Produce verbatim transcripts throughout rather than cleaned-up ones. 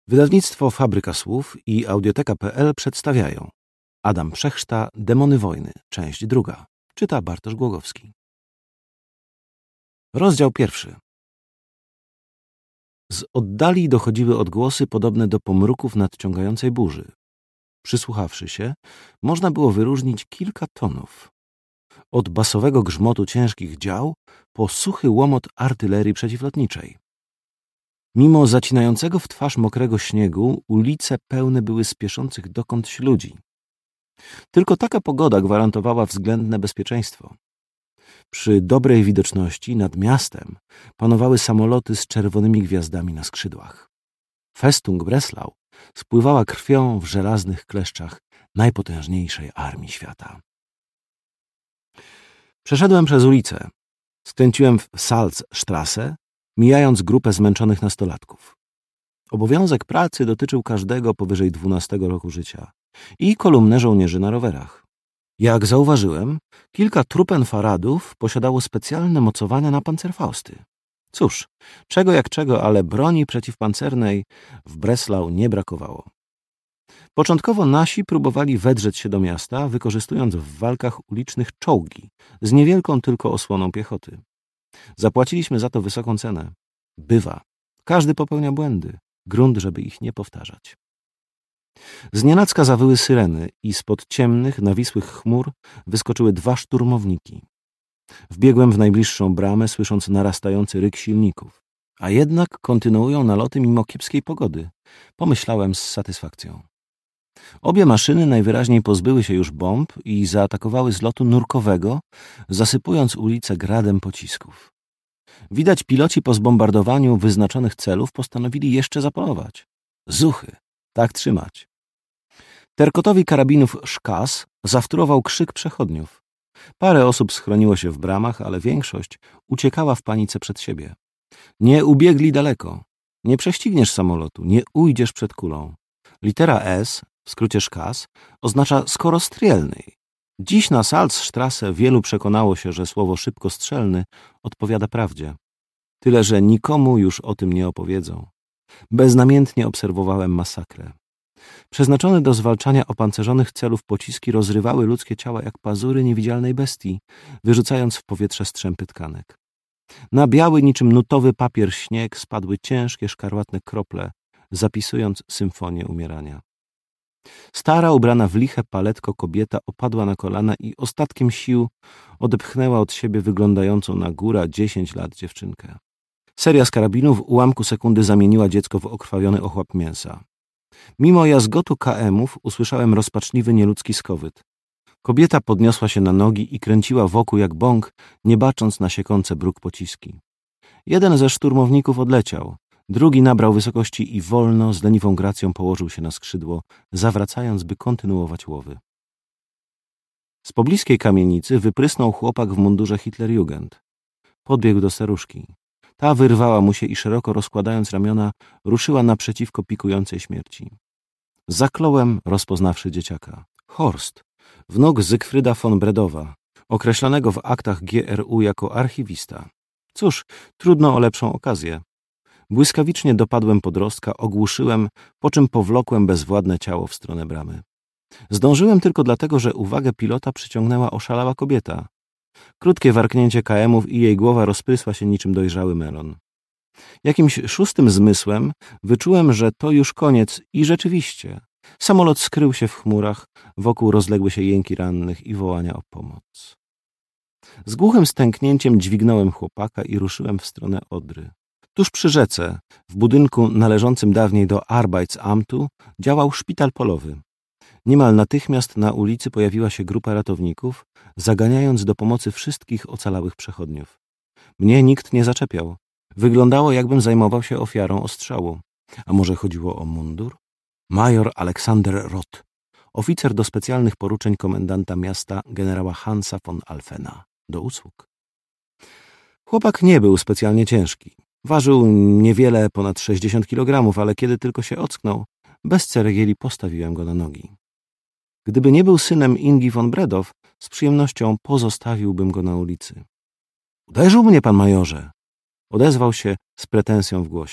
Wydawnictwo Fabryka Słów i Audioteka kropka pe el przedstawiają Adam Przechszta, Demony wojny, część druga. Czyta Bartosz Głogowski. Rozdział pierwszy. Z oddali dochodziły odgłosy podobne do pomruków nadciągającej burzy. Przysłuchawszy się, można było wyróżnić kilka tonów. Od basowego grzmotu ciężkich dział po suchy łomot artylerii przeciwlotniczej. Mimo zacinającego w twarz mokrego śniegu, ulice pełne były spieszących dokądś ludzi. Tylko taka pogoda gwarantowała względne bezpieczeństwo. Przy dobrej widoczności nad miastem panowały samoloty z czerwonymi gwiazdami na skrzydłach. Festung Breslau spływała krwią w żelaznych kleszczach najpotężniejszej armii świata. Przeszedłem przez ulicę. Skręciłem w Salzstrasse, mijając grupę zmęczonych nastolatków. Obowiązek pracy dotyczył każdego powyżej dwunastego roku życia i kolumnę żołnierzy na rowerach. Jak zauważyłem, kilka Truppenfahrradów posiadało specjalne mocowania na pancerfausty. Cóż, czego jak czego, ale broni przeciwpancernej w Breslau nie brakowało. Początkowo nasi próbowali wedrzeć się do miasta, wykorzystując w walkach ulicznych czołgi z niewielką tylko osłoną piechoty. Zapłaciliśmy za to wysoką cenę. Bywa. Każdy popełnia błędy. Grunt, żeby ich nie powtarzać. Znienacka zawyły syreny i spod ciemnych, nawisłych chmur wyskoczyły dwa szturmowniki. Wbiegłem w najbliższą bramę, słysząc narastający ryk silników. A jednak kontynuują naloty mimo kiepskiej pogody. Pomyślałem z satysfakcją. Obie maszyny najwyraźniej pozbyły się już bomb i zaatakowały z lotu nurkowego, zasypując ulicę gradem pocisków. Widać, piloci po zbombardowaniu wyznaczonych celów postanowili jeszcze zapolować. Zuchy, tak trzymać. Terkotowi karabinów Szkas zawtórował krzyk przechodniów. Parę osób schroniło się w bramach, ale większość uciekała w panice przed siebie. Nie ubiegli daleko. Nie prześcigniesz samolotu, nie ujdziesz przed kulą. Litera S, w skrócie Szkas, oznacza skorostrzelny. Dziś na Salzstrasse wielu przekonało się, że słowo szybkostrzelny odpowiada prawdzie. Tyle, że nikomu już o tym nie opowiedzą. Beznamiętnie obserwowałem masakrę. Przeznaczone do zwalczania opancerzonych celów pociski rozrywały ludzkie ciała jak pazury niewidzialnej bestii, wyrzucając w powietrze strzępy tkanek. Na biały niczym nutowy papier śnieg spadły ciężkie szkarłatne krople, zapisując symfonię umierania. Stara, ubrana w liche paletko kobieta opadła na kolana i ostatkiem sił odepchnęła od siebie wyglądającą na góra dziesięć lat dziewczynkę. Seria z karabinów w ułamku sekundy zamieniła dziecko w okrwawiony ochłap mięsa. Mimo jazgotu K M-ów usłyszałem rozpaczliwy nieludzki skowyt. Kobieta podniosła się na nogi i kręciła wokół jak bąk, nie bacząc na siekące bruk pociski. Jeden ze szturmowników odleciał. Drugi nabrał wysokości i wolno, z leniwą gracją położył się na skrzydło, zawracając, by kontynuować łowy. Z pobliskiej kamienicy wyprysnął chłopak w mundurze Hitlerjugend. Podbiegł do staruszki. Ta wyrwała mu się i szeroko rozkładając ramiona, ruszyła naprzeciwko pikującej śmierci. Zakląłem, rozpoznawszy dzieciaka. Horst, wnuk Zygfryda von Bredowa, określonego w aktach G R U jako archiwista. Cóż, trudno o lepszą okazję. Błyskawicznie dopadłem podrostka, ogłuszyłem, po czym powlokłem bezwładne ciało w stronę bramy. Zdążyłem tylko dlatego, że uwagę pilota przyciągnęła oszalała kobieta. Krótkie warknięcie K M-ów i jej głowa rozprysła się niczym dojrzały melon. Jakimś szóstym zmysłem wyczułem, że to już koniec i rzeczywiście. Samolot skrył się w chmurach, wokół rozległy się jęki rannych i wołania o pomoc. Z głuchym stęknięciem dźwignąłem chłopaka i ruszyłem w stronę Odry. Tuż przy rzece, w budynku należącym dawniej do Arbeitsamtu, działał szpital polowy. Niemal natychmiast na ulicy pojawiła się grupa ratowników, zaganiając do pomocy wszystkich ocalałych przechodniów. Mnie nikt nie zaczepiał. Wyglądało, jakbym zajmował się ofiarą ostrzału. A może chodziło o mundur? Major Aleksander Roth, oficer do specjalnych poruczeń komendanta miasta generała Hansa von Alfena. Do usług. Chłopak nie był specjalnie ciężki. Ważył niewiele ponad sześćdziesiąt kilogramów, ale kiedy tylko się ocknął, bez ceregieli postawiłem go na nogi. Gdyby nie był synem Ingi von Bredow, z przyjemnością pozostawiłbym go na ulicy. Uderzył mnie pan, majorze! Odezwał się z pretensją w głosie.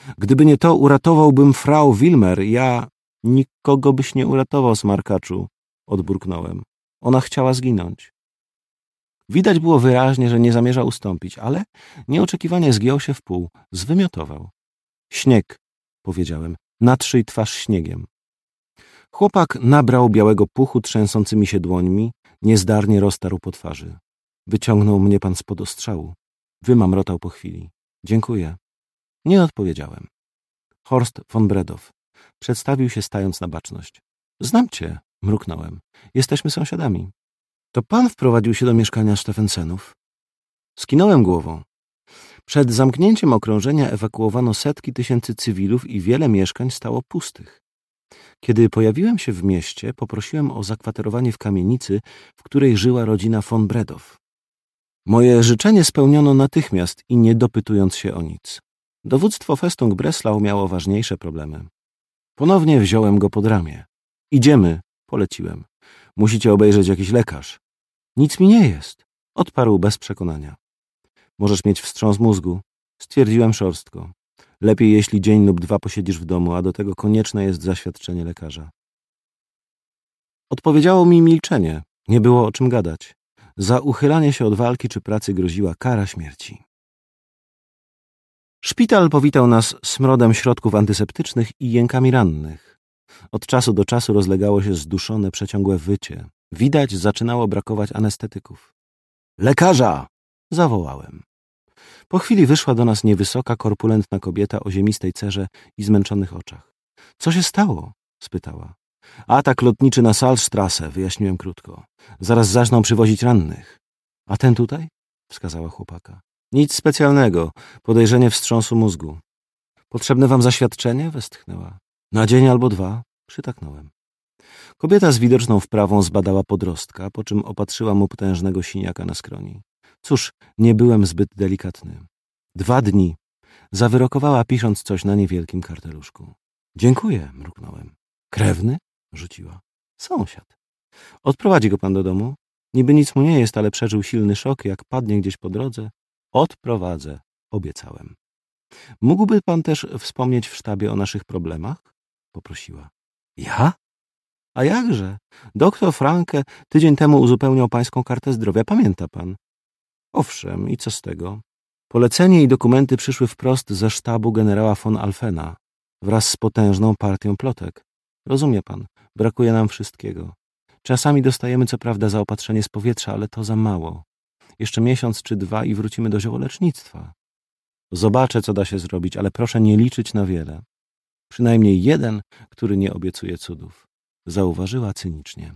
Gdyby nie to, uratowałbym frau Wilmer. Ja... Nikogo byś nie uratował, smarkaczu, odburknąłem. Ona chciała zginąć. Widać było wyraźnie, że nie zamierza ustąpić, ale nieoczekiwanie zgiął się w pół, zwymiotował. Śnieg, powiedziałem, natrzyj twarz śniegiem. Chłopak nabrał białego puchu trzęsącymi się dłońmi, niezdarnie roztarł po twarzy. Wyciągnął mnie pan spod ostrzału. Wymamrotał po chwili. Dziękuję. Nie odpowiedziałem. Horst von Bredow. Przedstawił się, stając na baczność. Znam cię, mruknąłem. Jesteśmy sąsiadami. To pan wprowadził się do mieszkania Steffensenów? Skinąłem głową. Przed zamknięciem okrążenia ewakuowano setki tysięcy cywilów i wiele mieszkań stało pustych. Kiedy pojawiłem się w mieście, poprosiłem o zakwaterowanie w kamienicy, w której żyła rodzina von Bredow. Moje życzenie spełniono natychmiast i nie dopytując się o nic. Dowództwo Festung Breslau miało ważniejsze problemy. Ponownie wziąłem go pod ramię. Idziemy, poleciłem. Musicie obejrzeć jakiś lekarz. Nic mi nie jest, odparł bez przekonania. Możesz mieć wstrząs mózgu, stwierdziłem szorstko. Lepiej, jeśli dzień lub dwa posiedzisz w domu, a do tego konieczne jest zaświadczenie lekarza. Odpowiedziało mi milczenie. Nie było o czym gadać. Za uchylanie się od walki czy pracy groziła kara śmierci. Szpital powitał nas smrodem środków antyseptycznych i jękami rannych. Od czasu do czasu rozlegało się zduszone, przeciągłe wycie. Widać, zaczynało brakować anestetyków. Lekarza! Zawołałem. Po chwili wyszła do nas niewysoka, korpulentna kobieta o ziemistej cerze i zmęczonych oczach. Co się stało? Spytała. Atak lotniczy na Salzstrasse, wyjaśniłem krótko. Zaraz zaczną przywozić rannych. A ten tutaj? Wskazała chłopaka. Nic specjalnego. Podejrzenie wstrząsu mózgu. Potrzebne wam zaświadczenie? Westchnęła. Na dzień albo dwa? Przytaknąłem. Kobieta z widoczną wprawą zbadała podrostka, po czym opatrzyła mu potężnego siniaka na skroni. Cóż, nie byłem zbyt delikatny. Dwa dni. Zawyrokowała, pisząc coś na niewielkim karteluszku. Dziękuję, mruknąłem. Krewny? Rzuciła. Sąsiad. Odprowadzi go pan do domu? Niby nic mu nie jest, ale przeżył silny szok, jak padnie gdzieś po drodze. Odprowadzę, obiecałem. Mógłby pan też wspomnieć w sztabie o naszych problemach? Poprosiła. Ja? A jakże? Doktor Franke tydzień temu uzupełniał pańską kartę zdrowia, pamięta pan? Owszem, i co z tego? Polecenie i dokumenty przyszły wprost ze sztabu generała von Alfena, wraz z potężną partią plotek. Rozumie pan, brakuje nam wszystkiego. Czasami dostajemy co prawda zaopatrzenie z powietrza, ale to za mało. Jeszcze miesiąc czy dwa i wrócimy do ziołolecznictwa. Zobaczę, co da się zrobić, ale proszę nie liczyć na wiele. Przynajmniej jeden, który nie obiecuje cudów. Zauważyła cynicznie.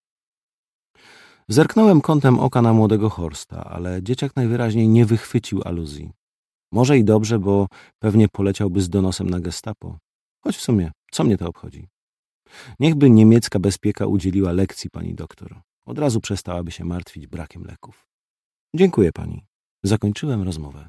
Zerknąłem kątem oka na młodego Horsta, ale dzieciak najwyraźniej nie wychwycił aluzji. Może i dobrze, bo pewnie poleciałby z donosem na gestapo. Choć w sumie, co mnie to obchodzi? Niechby niemiecka bezpieka udzieliła lekcji pani doktor. Od razu przestałaby się martwić brakiem leków. Dziękuję pani. Zakończyłem rozmowę.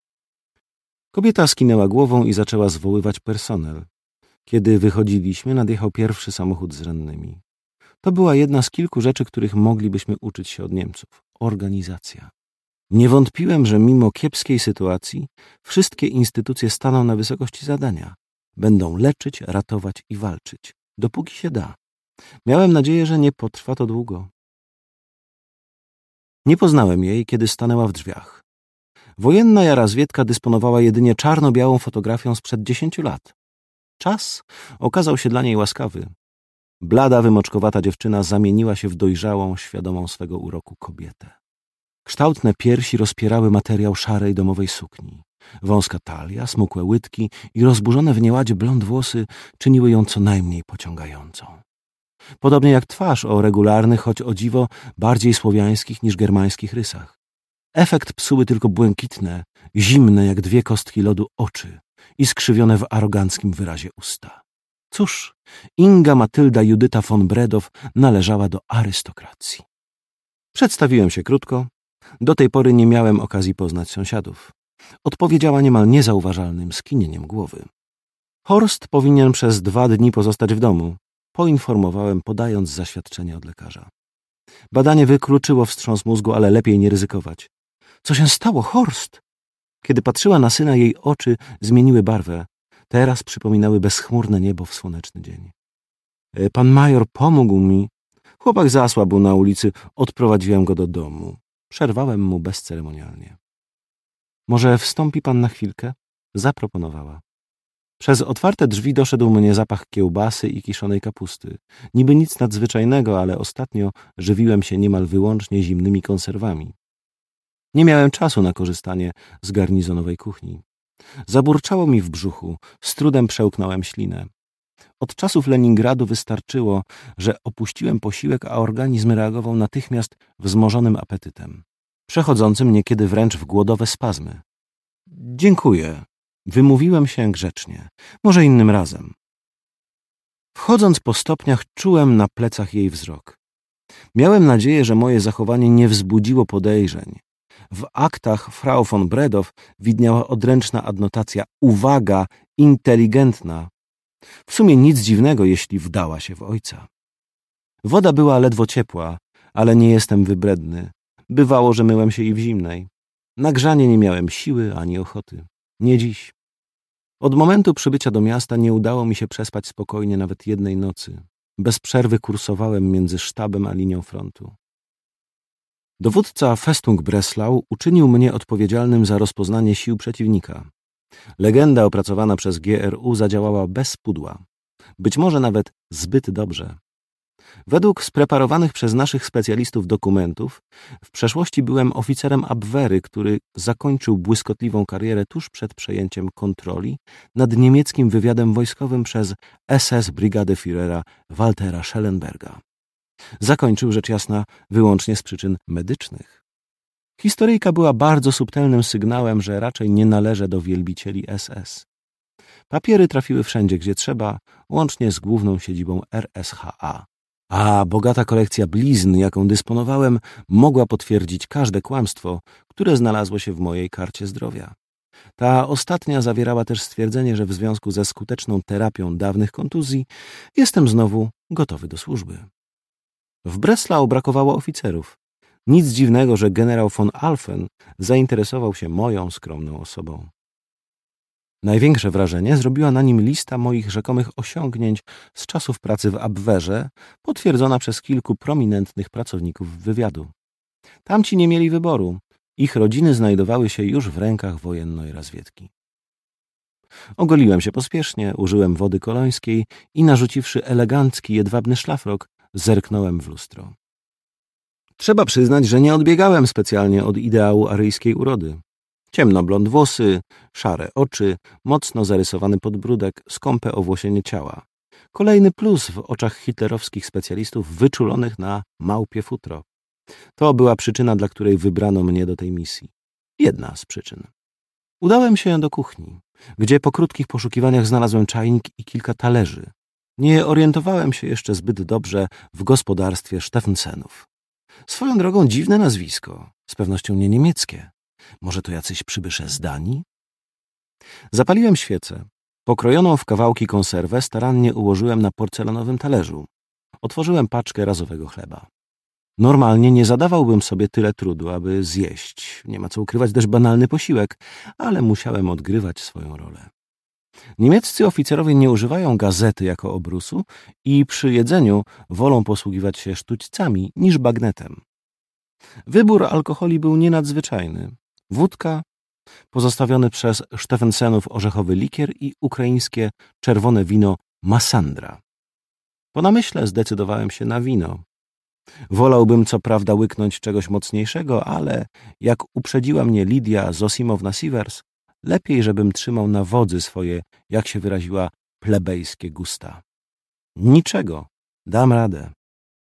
Kobieta skinęła głową i zaczęła zwoływać personel. Kiedy wychodziliśmy, nadjechał pierwszy samochód z rannymi. To była jedna z kilku rzeczy, których moglibyśmy uczyć się od Niemców. Organizacja. Nie wątpiłem, że mimo kiepskiej sytuacji wszystkie instytucje staną na wysokości zadania. Będą leczyć, ratować i walczyć. Dopóki się da. Miałem nadzieję, że nie potrwa to długo. Nie poznałem jej, kiedy stanęła w drzwiach. Wojenna Jarazwiedka dysponowała jedynie czarno-białą fotografią sprzed dziesięciu lat. Czas okazał się dla niej łaskawy. Blada, wymoczkowata dziewczyna zamieniła się w dojrzałą, świadomą swego uroku kobietę. Kształtne piersi rozpierały materiał szarej domowej sukni. Wąska talia, smukłe łydki i rozburzone w nieładzie blond włosy czyniły ją co najmniej pociągającą. Podobnie jak twarz o regularnych, choć o dziwo, bardziej słowiańskich niż germańskich rysach. Efekt psuły tylko błękitne, zimne jak dwie kostki lodu oczy i skrzywione w aroganckim wyrazie usta. Cóż, Inga Matylda Judyta von Bredow należała do arystokracji. Przedstawiłem się krótko. Do tej pory nie miałem okazji poznać sąsiadów. Odpowiedziała niemal niezauważalnym skinieniem głowy. Horst powinien przez dwa dni pozostać w domu. Poinformowałem, podając zaświadczenie od lekarza. Badanie wykluczyło wstrząs mózgu, ale lepiej nie ryzykować. Co się stało, Horst? Kiedy patrzyła na syna, jej oczy zmieniły barwę. teraz przypominały bezchmurne niebo w słoneczny dzień. Pan major pomógł mi. Chłopak zasłabł na ulicy, odprowadziłem go do domu. Przerwałem mu bezceremonialnie. Może wstąpi pan na chwilkę? Zaproponowała. Przez otwarte drzwi doszedł mnie zapach kiełbasy i kiszonej kapusty. Niby nic nadzwyczajnego, ale ostatnio żywiłem się niemal wyłącznie zimnymi konserwami. Nie miałem czasu na korzystanie z garnizonowej kuchni. Zaburczało mi w brzuchu, z trudem przełknąłem ślinę. Od czasów Leningradu wystarczyło, że opuściłem posiłek, a organizm reagował natychmiast wzmożonym apetytem, przechodzącym niekiedy wręcz w głodowe spazmy. Dziękuję. Wymówiłem się grzecznie. Może innym razem. Wchodząc po stopniach, czułem na plecach jej wzrok. Miałem nadzieję, że moje zachowanie nie wzbudziło podejrzeń. W aktach Frau von Bredow widniała odręczna adnotacja uwaga, inteligentna. W sumie nic dziwnego, jeśli wdała się w ojca. Woda była ledwo ciepła, ale nie jestem wybredny. Bywało, że myłem się i w zimnej. Na grzanie nie miałem siły ani ochoty. Nie dziś. Od momentu przybycia do miasta nie udało mi się przespać spokojnie nawet jednej nocy. Bez przerwy kursowałem między sztabem a linią frontu. Dowódca Festung Breslau uczynił mnie odpowiedzialnym za rozpoznanie sił przeciwnika. Legenda opracowana przez G R U zadziałała bez pudła. Być może nawet zbyt dobrze. Według spreparowanych przez naszych specjalistów dokumentów w przeszłości byłem oficerem Abwehry, który zakończył błyskotliwą karierę tuż przed przejęciem kontroli nad niemieckim wywiadem wojskowym przez S S Brigadę Führera Waltera Schellenberga. Zakończył rzecz jasna wyłącznie z przyczyn medycznych. Historyjka była bardzo subtelnym sygnałem, że raczej nie należę do wielbicieli S S. Papiery trafiły wszędzie, gdzie trzeba, łącznie z główną siedzibą R S H A. A bogata kolekcja blizn, jaką dysponowałem, mogła potwierdzić każde kłamstwo, które znalazło się w mojej karcie zdrowia. Ta ostatnia zawierała też stwierdzenie, że w związku ze skuteczną terapią dawnych kontuzji jestem znowu gotowy do służby. W Breslau brakowało oficerów. Nic dziwnego, że generał von Alphen zainteresował się moją skromną osobą. Największe wrażenie zrobiła na nim lista moich rzekomych osiągnięć z czasów pracy w Abwehrze, potwierdzona przez kilku prominentnych pracowników wywiadu. Tamci nie mieli wyboru. Ich rodziny znajdowały się już w rękach wojennej razwiedki. Ogoliłem się pospiesznie, użyłem wody kolońskiej i narzuciwszy elegancki, jedwabny szlafrok, zerknąłem w lustro. Trzeba przyznać, że nie odbiegałem specjalnie od ideału aryjskiej urody. Ciemnoblond włosy, szare oczy, mocno zarysowany podbródek, skąpe owłosienie ciała. Kolejny plus w oczach hitlerowskich specjalistów wyczulonych na małpie futro. To była przyczyna, dla której wybrano mnie do tej misji. Jedna z przyczyn. Udałem się do kuchni, gdzie po krótkich poszukiwaniach znalazłem czajnik i kilka talerzy. Nie orientowałem się jeszcze zbyt dobrze w gospodarstwie Steffensenów. Swoją drogą dziwne nazwisko, z pewnością nie niemieckie. Może to jacyś przybysze z Danii? Zapaliłem świecę. Pokrojoną w kawałki konserwę starannie ułożyłem na porcelanowym talerzu. Otworzyłem paczkę razowego chleba. Normalnie nie zadawałbym sobie tyle trudu, aby zjeść. Nie ma co ukrywać, też banalny posiłek, ale musiałem odgrywać swoją rolę. Niemieccy oficerowie nie używają gazety jako obrusu i przy jedzeniu wolą posługiwać się sztućcami niż bagnetem. Wybór alkoholi był nienadzwyczajny. Wódka, pozostawiony przez Steffensenów orzechowy likier i ukraińskie czerwone wino Massandra. Po namyśle zdecydowałem się na wino. Wolałbym co prawda łyknąć czegoś mocniejszego, ale jak uprzedziła mnie Lidia Zosimowna-Sievers, lepiej, żebym trzymał na wodzy swoje, jak się wyraziła, plebejskie gusta. Niczego, dam radę.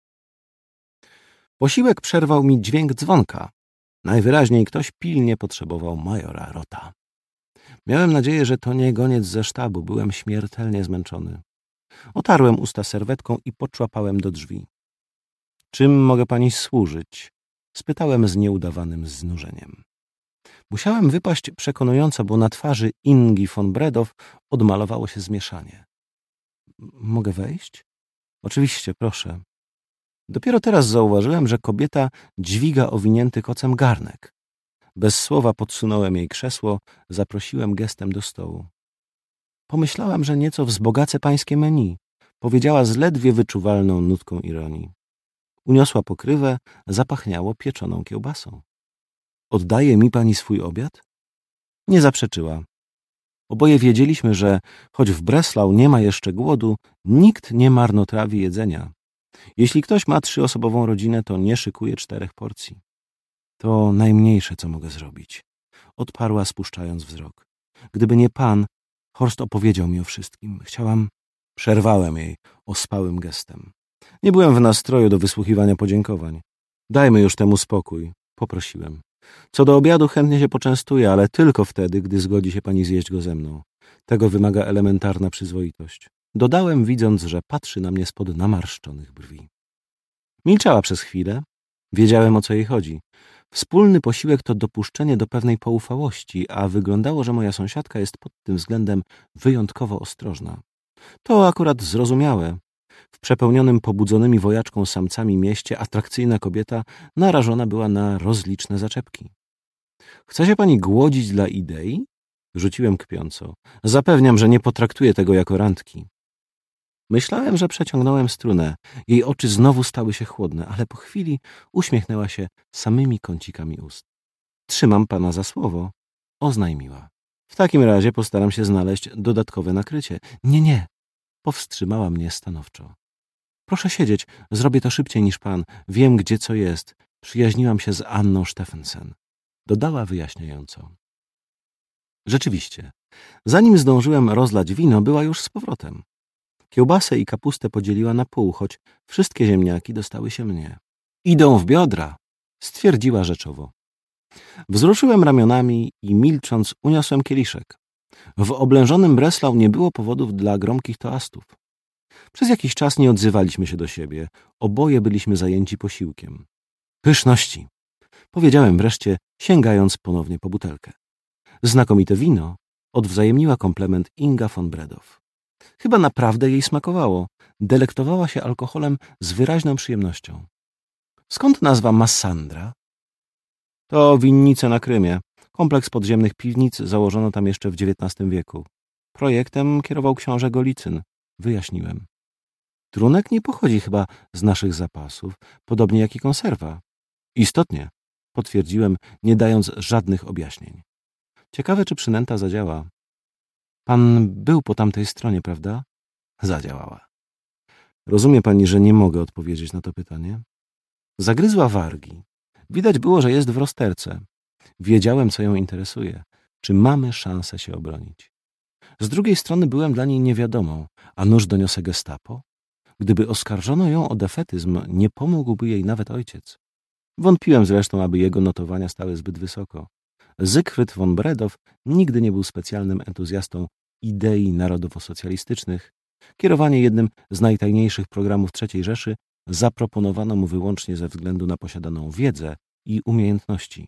Posiłek przerwał mi dźwięk dzwonka. Najwyraźniej ktoś pilnie potrzebował majora Rota. Miałem nadzieję, że to nie goniec ze sztabu. Byłem śmiertelnie zmęczony. Otarłem usta serwetką i poczłapałem do drzwi. Czym mogę pani służyć? Spytałem z nieudawanym znużeniem. Musiałem wypaść przekonująco, bo na twarzy Ingi von Bredow odmalowało się zmieszanie. Mogę wejść? Oczywiście, proszę. Dopiero teraz zauważyłem, że kobieta dźwiga owinięty kocem garnek. Bez słowa podsunąłem jej krzesło, zaprosiłem gestem do stołu. Pomyślałam, że nieco wzbogacę pańskie menu. Powiedziała z ledwie wyczuwalną nutką ironii. Uniosła pokrywę, zapachniało pieczoną kiełbasą. Oddaje mi pani swój obiad? Nie zaprzeczyła. Oboje wiedzieliśmy, że choć w Breslau nie ma jeszcze głodu, nikt nie marnotrawi jedzenia. Jeśli ktoś ma trzyosobową rodzinę, to nie szykuje czterech porcji. To najmniejsze, co mogę zrobić. Odparła, spuszczając wzrok. Gdyby nie pan, Horst opowiedział mi o wszystkim. Chciałam... Przerwałem jej ospałym gestem. Nie byłem w nastroju do wysłuchiwania podziękowań. Dajmy już temu spokój, poprosiłem. Co do obiadu chętnie się poczęstuję, ale tylko wtedy, gdy zgodzi się pani zjeść go ze mną. Tego wymaga elementarna przyzwoitość. Dodałem, widząc, że patrzy na mnie spod namarszczonych brwi. Milczała przez chwilę. Wiedziałem, o co jej chodzi. Wspólny posiłek to dopuszczenie do pewnej poufałości, a wyglądało, że moja sąsiadka jest pod tym względem wyjątkowo ostrożna. To akurat zrozumiałe. W przepełnionym pobudzonymi wojaczką samcami mieście atrakcyjna kobieta narażona była na rozliczne zaczepki. Chce się pani głodzić dla idei? Rzuciłem kpiąco. Zapewniam, że nie potraktuję tego jako randki. Myślałem, że przeciągnąłem strunę. Jej oczy znowu stały się chłodne, ale po chwili uśmiechnęła się samymi kącikami ust. Trzymam pana za słowo, oznajmiła. W takim razie postaram się znaleźć dodatkowe nakrycie. Nie, nie, powstrzymała mnie stanowczo. Proszę siedzieć, zrobię to szybciej niż pan. Wiem, gdzie co jest. Przyjaźniłam się z Anną Steffensen. Dodała wyjaśniająco. Rzeczywiście, zanim zdążyłem rozlać wino, była już z powrotem. Kiełbasę i kapustę podzieliła na pół, choć wszystkie ziemniaki dostały się mnie. Idą w biodra, stwierdziła rzeczowo. Wzruszyłem ramionami i milcząc uniosłem kieliszek. W oblężonym Breslau nie było powodów dla gromkich toastów. Przez jakiś czas nie odzywaliśmy się do siebie. Oboje byliśmy zajęci posiłkiem. Pyszności, powiedziałem wreszcie, sięgając ponownie po butelkę. Znakomite wino, odwzajemniła komplement Inga von Bredow. Chyba naprawdę jej smakowało. Delektowała się alkoholem z wyraźną przyjemnością. Skąd nazwa Massandra? To winnice na Krymie. Kompleks podziemnych piwnic założono tam jeszcze w dziewiętnastym wieku. Projektem kierował książę Golicyn, wyjaśniłem. Trunek nie pochodzi chyba z naszych zapasów, podobnie jak i konserwa. Istotnie, potwierdziłem, nie dając żadnych objaśnień. Ciekawe, czy przynęta zadziała. Pan był po tamtej stronie, prawda? Zadziałała. Rozumie pani, że nie mogę odpowiedzieć na to pytanie? Zagryzła wargi. Widać było, że jest w rozterce. Wiedziałem, co ją interesuje. Czy mamy szansę się obronić? Z drugiej strony byłem dla niej niewiadomą, a nuż doniosę gestapo? Gdyby oskarżono ją o defetyzm, nie pomógłby jej nawet ojciec. Wątpiłem zresztą, aby jego notowania stały zbyt wysoko. Zygfryd von Bredow nigdy nie był specjalnym entuzjastą idei narodowo-socjalistycznych. Kierowanie jednym z najtajniejszych programów trzeciej Rzeszy zaproponowano mu wyłącznie ze względu na posiadaną wiedzę i umiejętności.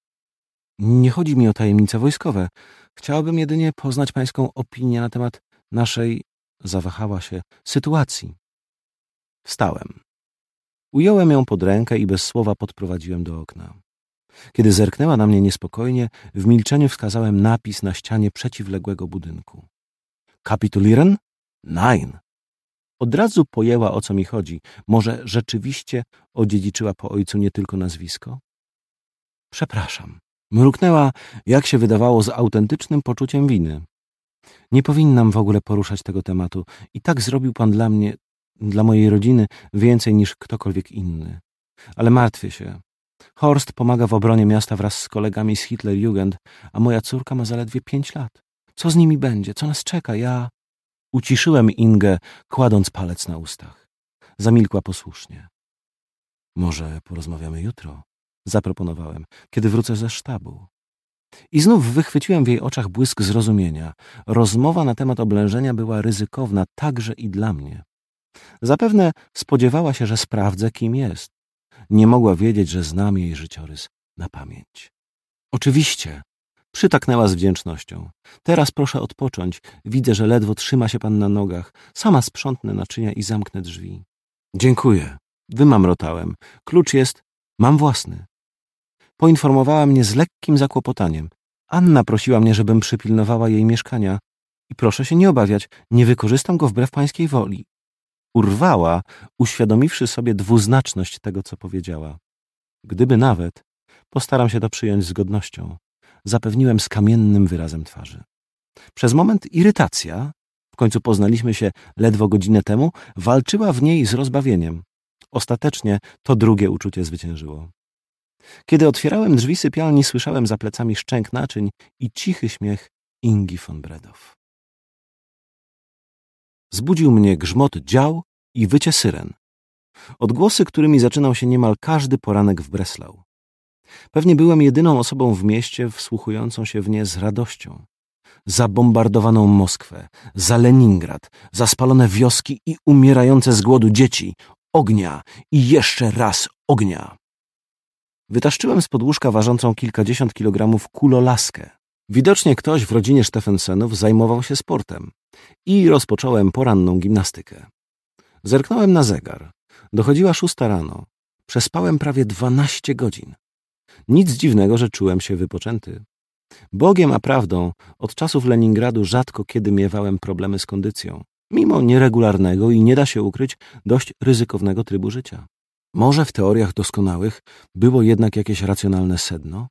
Nie chodzi mi o tajemnice wojskowe. Chciałabym jedynie poznać pańską opinię na temat naszej, zawahała się, sytuacji. Wstałem. Ująłem ją pod rękę i bez słowa podprowadziłem do okna. Kiedy zerknęła na mnie niespokojnie, w milczeniu wskazałem napis na ścianie przeciwległego budynku. Kapitulieren? Nein. Od razu pojęła, o co mi chodzi. Może rzeczywiście odziedziczyła po ojcu nie tylko nazwisko? Przepraszam. Mruknęła, jak się wydawało, z autentycznym poczuciem winy. Nie powinnam w ogóle poruszać tego tematu. I tak zrobił pan dla mnie, dla mojej rodziny, więcej niż ktokolwiek inny. Ale martwię się. Horst pomaga w obronie miasta wraz z kolegami z Hitlerjugend, a moja córka ma zaledwie pięć lat. Co z nimi będzie? Co nas czeka? Ja... Uciszyłem Ingę, kładąc palec na ustach. Zamilkła posłusznie. Może porozmawiamy jutro? Zaproponowałem, kiedy wrócę ze sztabu. I znów wychwyciłem w jej oczach błysk zrozumienia. Rozmowa na temat oblężenia była ryzykowna także i dla mnie. Zapewne spodziewała się, że sprawdzę, kim jest. Nie mogła wiedzieć, że znam jej życiorys na pamięć. Oczywiście, przytaknęła z wdzięcznością. Teraz proszę odpocząć. Widzę, że ledwo trzyma się pan na nogach. Sama sprzątnę naczynia i zamknę drzwi. Dziękuję. Wymamrotałem. Klucz jest... Mam własny. Poinformowała mnie z lekkim zakłopotaniem. Anna prosiła mnie, żebym przypilnowała jej mieszkania I proszę się nie obawiać, nie wykorzystam go wbrew pańskiej woli. Urwała, uświadomiwszy sobie dwuznaczność tego, co powiedziała. Gdyby nawet, postaram się to przyjąć z godnością. Zapewniłem z kamiennym wyrazem twarzy. Przez moment irytacja, w końcu poznaliśmy się ledwo godzinę temu, walczyła w niej z rozbawieniem. Ostatecznie to drugie uczucie zwyciężyło. Kiedy otwierałem drzwi sypialni, słyszałem za plecami szczęk naczyń i cichy śmiech Ingi von Bredow. Zbudził mnie grzmot dział i wycie syren. Odgłosy, którymi zaczynał się niemal każdy poranek w Breslau. Pewnie byłem jedyną osobą w mieście wsłuchującą się w nie z radością. Za bombardowaną Moskwę, za Leningrad, za spalone wioski i umierające z głodu dzieci, ognia i jeszcze raz ognia. Wytaszczyłem z podłóżka ważącą kilkadziesiąt kilogramów kulolaskę. Widocznie ktoś w rodzinie Steffensenów zajmował się sportem i rozpocząłem poranną gimnastykę. Zerknąłem na zegar. Dochodziła szósta rano. Przespałem prawie dwanaście godzin. Nic dziwnego, że czułem się wypoczęty. Bogiem a prawdą, od czasów Leningradu rzadko kiedy miewałem problemy z kondycją, mimo nieregularnego i nie da się ukryć dość ryzykownego trybu życia. Może w teoriach doskonałych było jednak jakieś racjonalne sedno?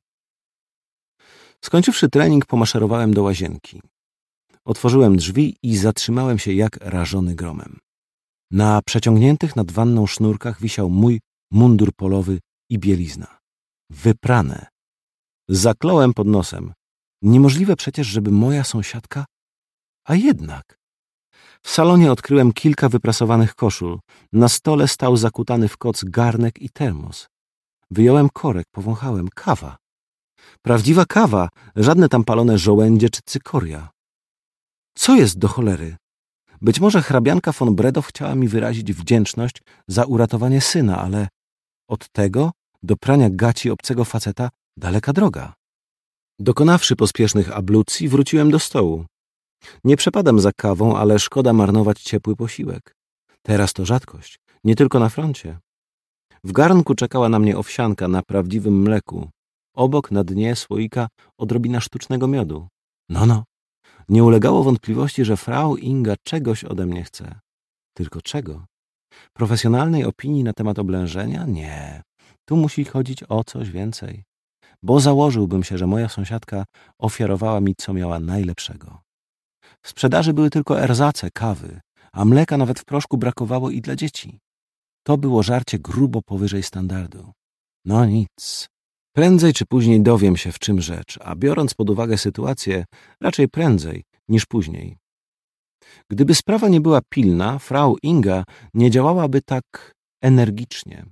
Skończywszy trening, pomaszerowałem do łazienki. Otworzyłem drzwi i zatrzymałem się jak rażony gromem. Na przeciągniętych nad wanną sznurkach wisiał mój mundur polowy i bielizna. Wyprane. Zakląłem pod nosem. Niemożliwe przecież, żeby moja sąsiadka... A jednak... W salonie odkryłem kilka wyprasowanych koszul. Na stole stał zakutany w koc garnek i termos. Wyjąłem korek, powąchałem. Kawa. Prawdziwa kawa, żadne tam palone żołędzie czy cykoria. Co jest do cholery? Być może hrabianka von Bredow chciała mi wyrazić wdzięczność za uratowanie syna, ale od tego do prania gaci obcego faceta daleka droga. Dokonawszy pospiesznych ablucji, wróciłem do stołu. Nie przepadam za kawą, ale szkoda marnować ciepły posiłek. Teraz to rzadkość, nie tylko na froncie. W garnku czekała na mnie owsianka na prawdziwym mleku. Obok na dnie słoika odrobina sztucznego miodu. No, no. Nie ulegało wątpliwości, że frau Inga czegoś ode mnie chce. Tylko czego? Profesjonalnej opinii na temat oblężenia? Nie. Tu musi chodzić o coś więcej. Bo założyłbym się, że moja sąsiadka ofiarowała mi, co miała najlepszego. W sprzedaży były tylko erzace, kawy, a mleka nawet w proszku brakowało i dla dzieci. To było żarcie grubo powyżej standardu. No nic. Prędzej czy później dowiem się, w czym rzecz, a biorąc pod uwagę sytuację, raczej prędzej niż później. Gdyby sprawa nie była pilna, frau Inga nie działałaby tak energicznie.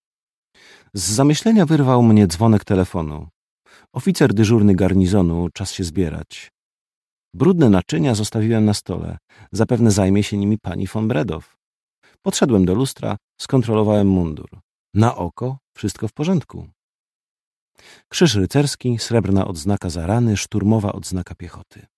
Z zamyślenia wyrwał mnie dzwonek telefonu. Oficer dyżurny garnizonu, czas się zbierać. Brudne naczynia zostawiłem na stole. Zapewne zajmie się nimi pani von Bredow. Podszedłem do lustra, skontrolowałem mundur. Na oko wszystko w porządku. Krzyż rycerski, srebrna odznaka za rany, szturmowa odznaka piechoty.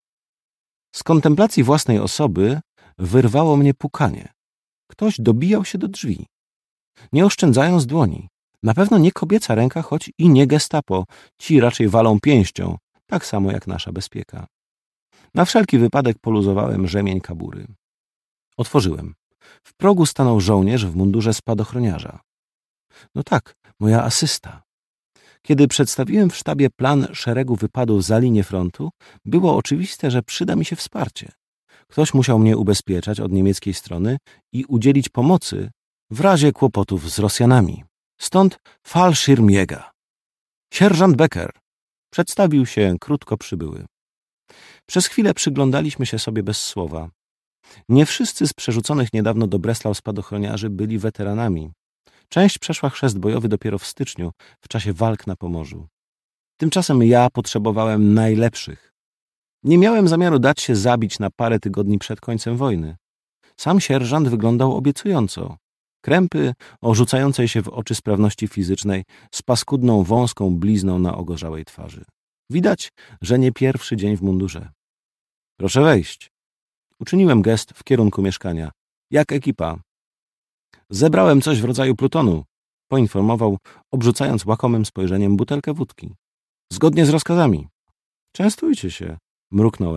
Z kontemplacji własnej osoby wyrwało mnie pukanie. Ktoś dobijał się do drzwi. Nie oszczędzając dłoni. Na pewno nie kobieca ręka, choć i nie gestapo. Ci raczej walą pięścią, tak samo jak nasza bezpieka. Na wszelki wypadek poluzowałem rzemień kabury. Otworzyłem. W progu stanął żołnierz w mundurze spadochroniarza. No tak, moja asysta. Kiedy przedstawiłem w sztabie plan szeregu wypadów za linię frontu, było oczywiste, że przyda mi się wsparcie. Ktoś musiał mnie ubezpieczać od niemieckiej strony i udzielić pomocy w razie kłopotów z Rosjanami. Stąd Fallschirmjäger. Sierżant Becker. Przedstawił się krótko przybyły. Przez chwilę przyglądaliśmy się sobie bez słowa. Nie wszyscy z przerzuconych niedawno do Breslau spadochroniarzy byli weteranami. Część przeszła chrzest bojowy dopiero w styczniu, w czasie walk na Pomorzu. Tymczasem ja potrzebowałem najlepszych. Nie miałem zamiaru dać się zabić na parę tygodni przed końcem wojny. Sam sierżant wyglądał obiecująco. Krępy o rzucającej się w oczy sprawności fizycznej z paskudną, wąską blizną na ogorzałej twarzy. Widać, że nie pierwszy dzień w mundurze. Proszę wejść. Uczyniłem gest w kierunku mieszkania. Jak ekipa? Zebrałem coś w rodzaju plutonu, poinformował, obrzucając łakomym spojrzeniem butelkę wódki. Zgodnie z rozkazami. Częstujcie się, mruknąłem.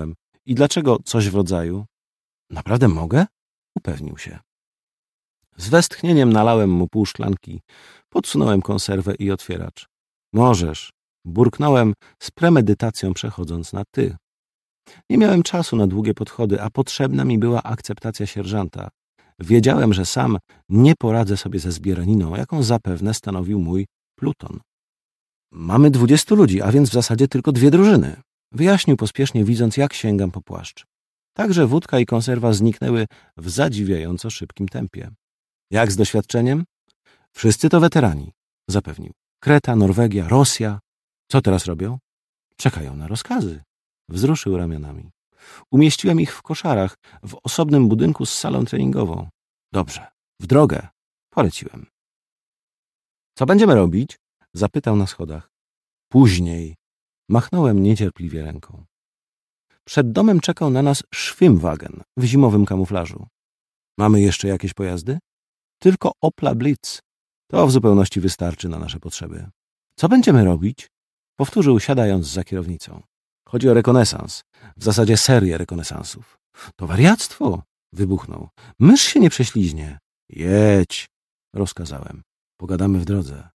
I dlaczego coś w rodzaju? Naprawdę mogę? Upewnił się. Z westchnieniem nalałem mu pół szklanki, podsunąłem konserwę i otwieracz. Możesz, burknąłem z premedytacją przechodząc na ty. Nie miałem czasu na długie podchody, a potrzebna mi była akceptacja sierżanta. Wiedziałem, że sam nie poradzę sobie ze zbieraniną, jaką zapewne stanowił mój pluton. Mamy dwudziestu ludzi, a więc w zasadzie tylko dwie drużyny. Wyjaśnił pospiesznie, widząc, jak sięgam po płaszcz. Także wódka i konserwa zniknęły w zadziwiająco szybkim tempie. Jak z doświadczeniem? Wszyscy to weterani, zapewnił. Kreta, Norwegia, Rosja. Co teraz robią? Czekają na rozkazy. Wzruszył ramionami. Umieściłem ich w koszarach, w osobnym budynku z salą treningową. Dobrze, w drogę, poleciłem. Co będziemy robić? Zapytał na schodach. Później. Machnąłem niecierpliwie ręką. Przed domem czekał na nas Schwimmwagen w zimowym kamuflażu. Mamy jeszcze jakieś pojazdy? Tylko Opla Blitz. To w zupełności wystarczy na nasze potrzeby. Co będziemy robić? Powtórzył, siadając za kierownicą. Chodzi o rekonesans. W zasadzie serię rekonesansów. To wariactwo! Wybuchnął. Mysz się nie prześliźnie. Jedź! Rozkazałem. Pogadamy w drodze.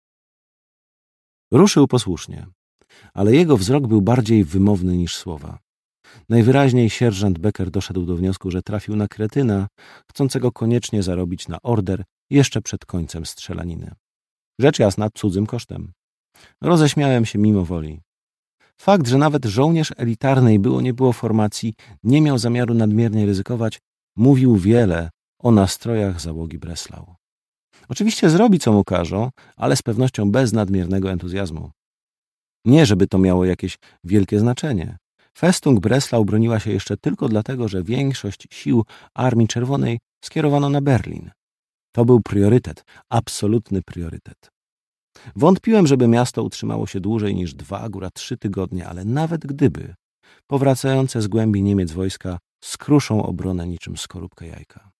Ruszył posłusznie, ale jego wzrok był bardziej wymowny niż słowa. Najwyraźniej sierżant Becker doszedł do wniosku, że trafił na kretyna, chcącego koniecznie zarobić na order jeszcze przed końcem strzelaniny. Rzecz jasna, cudzym kosztem. Roześmiałem się mimo woli. Fakt, że nawet żołnierz elitarnej było nie było formacji, nie miał zamiaru nadmiernie ryzykować, mówił wiele o nastrojach załogi Breslau. Oczywiście zrobi, co mu każą, ale z pewnością bez nadmiernego entuzjazmu. Nie, żeby to miało jakieś wielkie znaczenie. Festung Breslau broniła się jeszcze tylko dlatego, że większość sił Armii Czerwonej skierowano na Berlin. To był priorytet, absolutny priorytet. Wątpiłem, żeby miasto utrzymało się dłużej niż dwa, góra trzy tygodnie, ale nawet gdyby, powracające z głębi Niemiec wojska skruszą obronę niczym skorupkę jajka.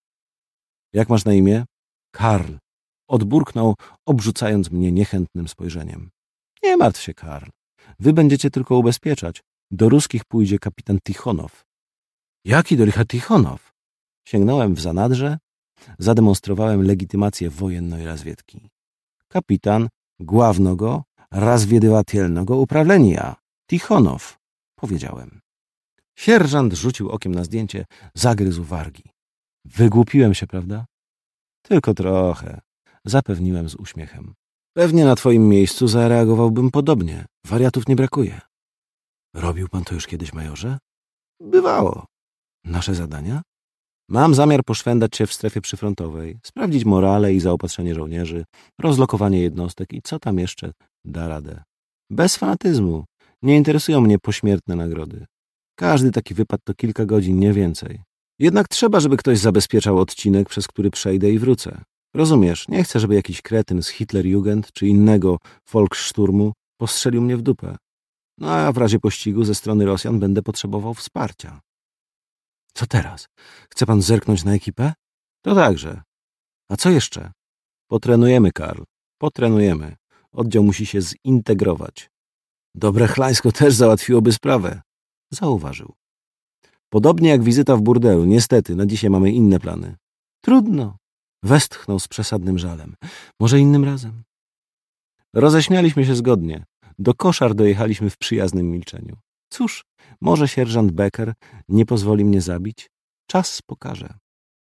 Jak masz na imię? Karl. Odburknął, obrzucając mnie niechętnym spojrzeniem. Nie martw się, Karl. Wy będziecie tylko ubezpieczać. Do ruskich pójdzie kapitan Tichonow. Jaki do licha Tichonow? Sięgnąłem w zanadrze, zademonstrowałem legitymację wojennej razwiedki. Kapitan Głównego Razwiedywatelnego Uprawlenia. Tichonow, powiedziałem. Sierżant rzucił okiem na zdjęcie, zagryzł wargi. Wygłupiłem się, prawda? Tylko trochę, zapewniłem z uśmiechem. Pewnie na twoim miejscu zareagowałbym podobnie. Wariatów nie brakuje. Robił pan to już kiedyś, majorze? Bywało. Nasze zadania? Mam zamiar poszwędać się w strefie przyfrontowej, sprawdzić morale i zaopatrzenie żołnierzy, rozlokowanie jednostek i co tam jeszcze da radę. Bez fanatyzmu. Nie interesują mnie pośmiertne nagrody. Każdy taki wypad to kilka godzin, nie więcej. Jednak trzeba, żeby ktoś zabezpieczał odcinek, przez który przejdę i wrócę. Rozumiesz, nie chcę, żeby jakiś kretyn z Hitlerjugend czy innego Volkssturmu postrzelił mnie w dupę. No a w razie pościgu ze strony Rosjan będę potrzebował wsparcia. Co teraz? Chce pan zerknąć na ekipę? To także. A co jeszcze? Potrenujemy, Karl. Potrenujemy. Oddział musi się zintegrować. Dobre chlańsko też załatwiłoby sprawę. Zauważył. Podobnie jak wizyta w burdelu. Niestety, na dzisiaj mamy inne plany. Trudno. Westchnął z przesadnym żalem. Może innym razem? Roześmialiśmy się zgodnie. Do koszar dojechaliśmy w przyjaznym milczeniu. Cóż, może sierżant Becker nie pozwoli mnie zabić? Czas pokaże.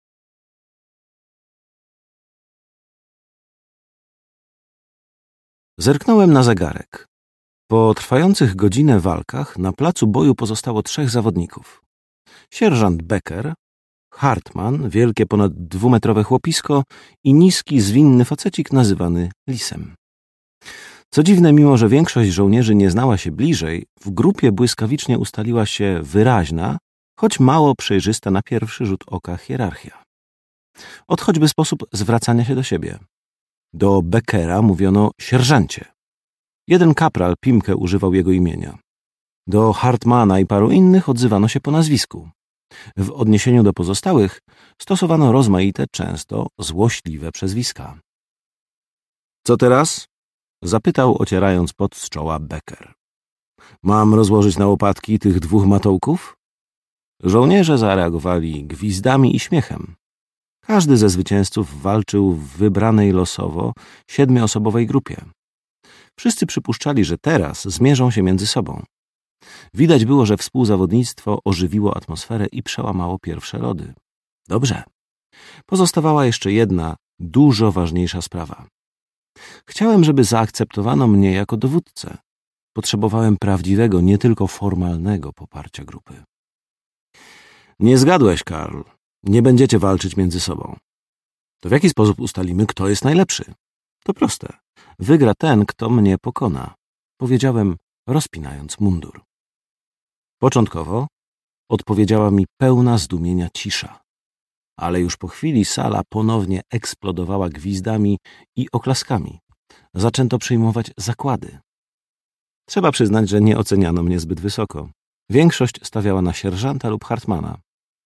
Zerknąłem na zegarek. Po trwających godzinę walkach na placu boju pozostało trzech zawodników. Sierżant Becker, Hartmann, wielkie ponad dwumetrowe chłopisko i niski, zwinny facecik nazywany Lisem. Co dziwne, mimo że większość żołnierzy nie znała się bliżej, w grupie błyskawicznie ustaliła się wyraźna, choć mało przejrzysta na pierwszy rzut oka hierarchia. Od choćby sposób zwracania się do siebie. Do Beckera mówiono sierżancie. Jeden kapral Pimke używał jego imienia. Do Hartmana i paru innych odzywano się po nazwisku. W odniesieniu do pozostałych stosowano rozmaite, często złośliwe przezwiska. Co teraz? Zapytał, ocierając pot z czoła Becker. Mam rozłożyć na łopatki tych dwóch matołków? Żołnierze zareagowali gwizdami i śmiechem. Każdy ze zwycięzców walczył w wybranej losowo siedmioosobowej grupie. Wszyscy przypuszczali, że teraz zmierzą się między sobą. Widać było, że współzawodnictwo ożywiło atmosferę i przełamało pierwsze lody. Dobrze. Pozostawała jeszcze jedna, dużo ważniejsza sprawa. Chciałem, żeby zaakceptowano mnie jako dowódcę. Potrzebowałem prawdziwego, nie tylko formalnego poparcia grupy. Nie zgadłeś, Karl. Nie będziecie walczyć między sobą. To w jaki sposób ustalimy, kto jest najlepszy? To proste. Wygra ten, kto mnie pokona. Powiedziałem, rozpinając mundur. Początkowo odpowiedziała mi pełna zdumienia cisza. Ale już po chwili sala ponownie eksplodowała gwizdami i oklaskami. Zaczęto przyjmować zakłady. Trzeba przyznać, że nie oceniano mnie zbyt wysoko. Większość stawiała na sierżanta lub Hartmana.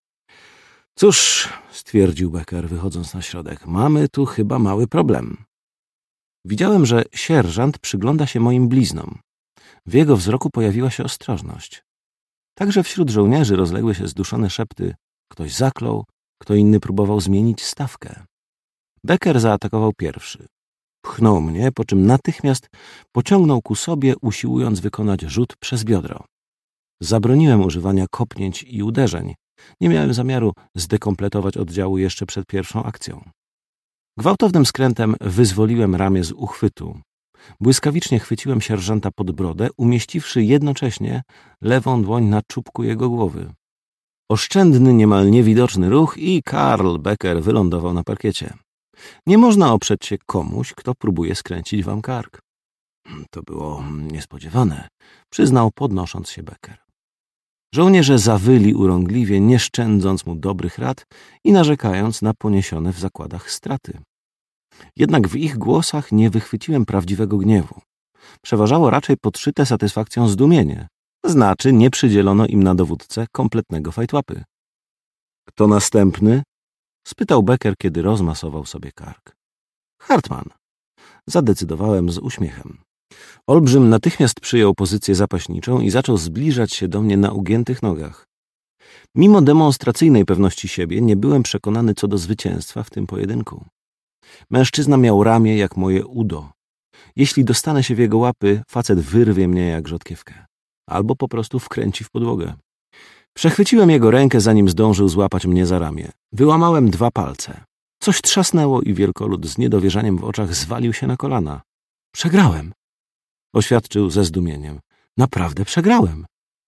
Cóż, stwierdził Becker, wychodząc na środek, mamy tu chyba mały problem. Widziałem, że sierżant przygląda się moim bliznom. W jego wzroku pojawiła się ostrożność. Także wśród żołnierzy rozległy się zduszone szepty. Ktoś zaklął, kto inny próbował zmienić stawkę. Becker zaatakował pierwszy. Pchnął mnie, po czym natychmiast pociągnął ku sobie, usiłując wykonać rzut przez biodro. Zabroniłem używania kopnięć i uderzeń. Nie miałem zamiaru zdekompletować oddziału jeszcze przed pierwszą akcją. Gwałtownym skrętem wyzwoliłem ramię z uchwytu. Błyskawicznie chwyciłem sierżanta pod brodę, umieściwszy jednocześnie lewą dłoń na czubku jego głowy. Oszczędny, niemal niewidoczny ruch i Karl Becker wylądował na parkiecie. Nie można oprzeć się komuś, kto próbuje skręcić wam kark. To było niespodziewane, przyznał, podnosząc się Becker. Żołnierze zawyli urągliwie, nie szczędząc mu dobrych rad i narzekając na poniesione w zakładach straty. Jednak w ich głosach nie wychwyciłem prawdziwego gniewu. Przeważało raczej podszyte satysfakcją zdumienie. Znaczy, nie przydzielono im na dowódcę kompletnego fajtłapy. Kto następny? Spytał Becker, kiedy rozmasował sobie kark. Hartman. Zadecydowałem z uśmiechem. Olbrzym natychmiast przyjął pozycję zapaśniczą i zaczął zbliżać się do mnie na ugiętych nogach. Mimo demonstracyjnej pewności siebie nie byłem przekonany co do zwycięstwa w tym pojedynku. Mężczyzna miał ramię jak moje udo. Jeśli dostanę się w jego łapy, facet wyrwie mnie jak rzodkiewkę. Albo po prostu wkręci w podłogę. Przechwyciłem jego rękę, zanim zdążył złapać mnie za ramię. Wyłamałem dwa palce. Coś trzasnęło i wielkolud z niedowierzaniem w oczach zwalił się na kolana. Przegrałem, oświadczył ze zdumieniem. Naprawdę przegrałem.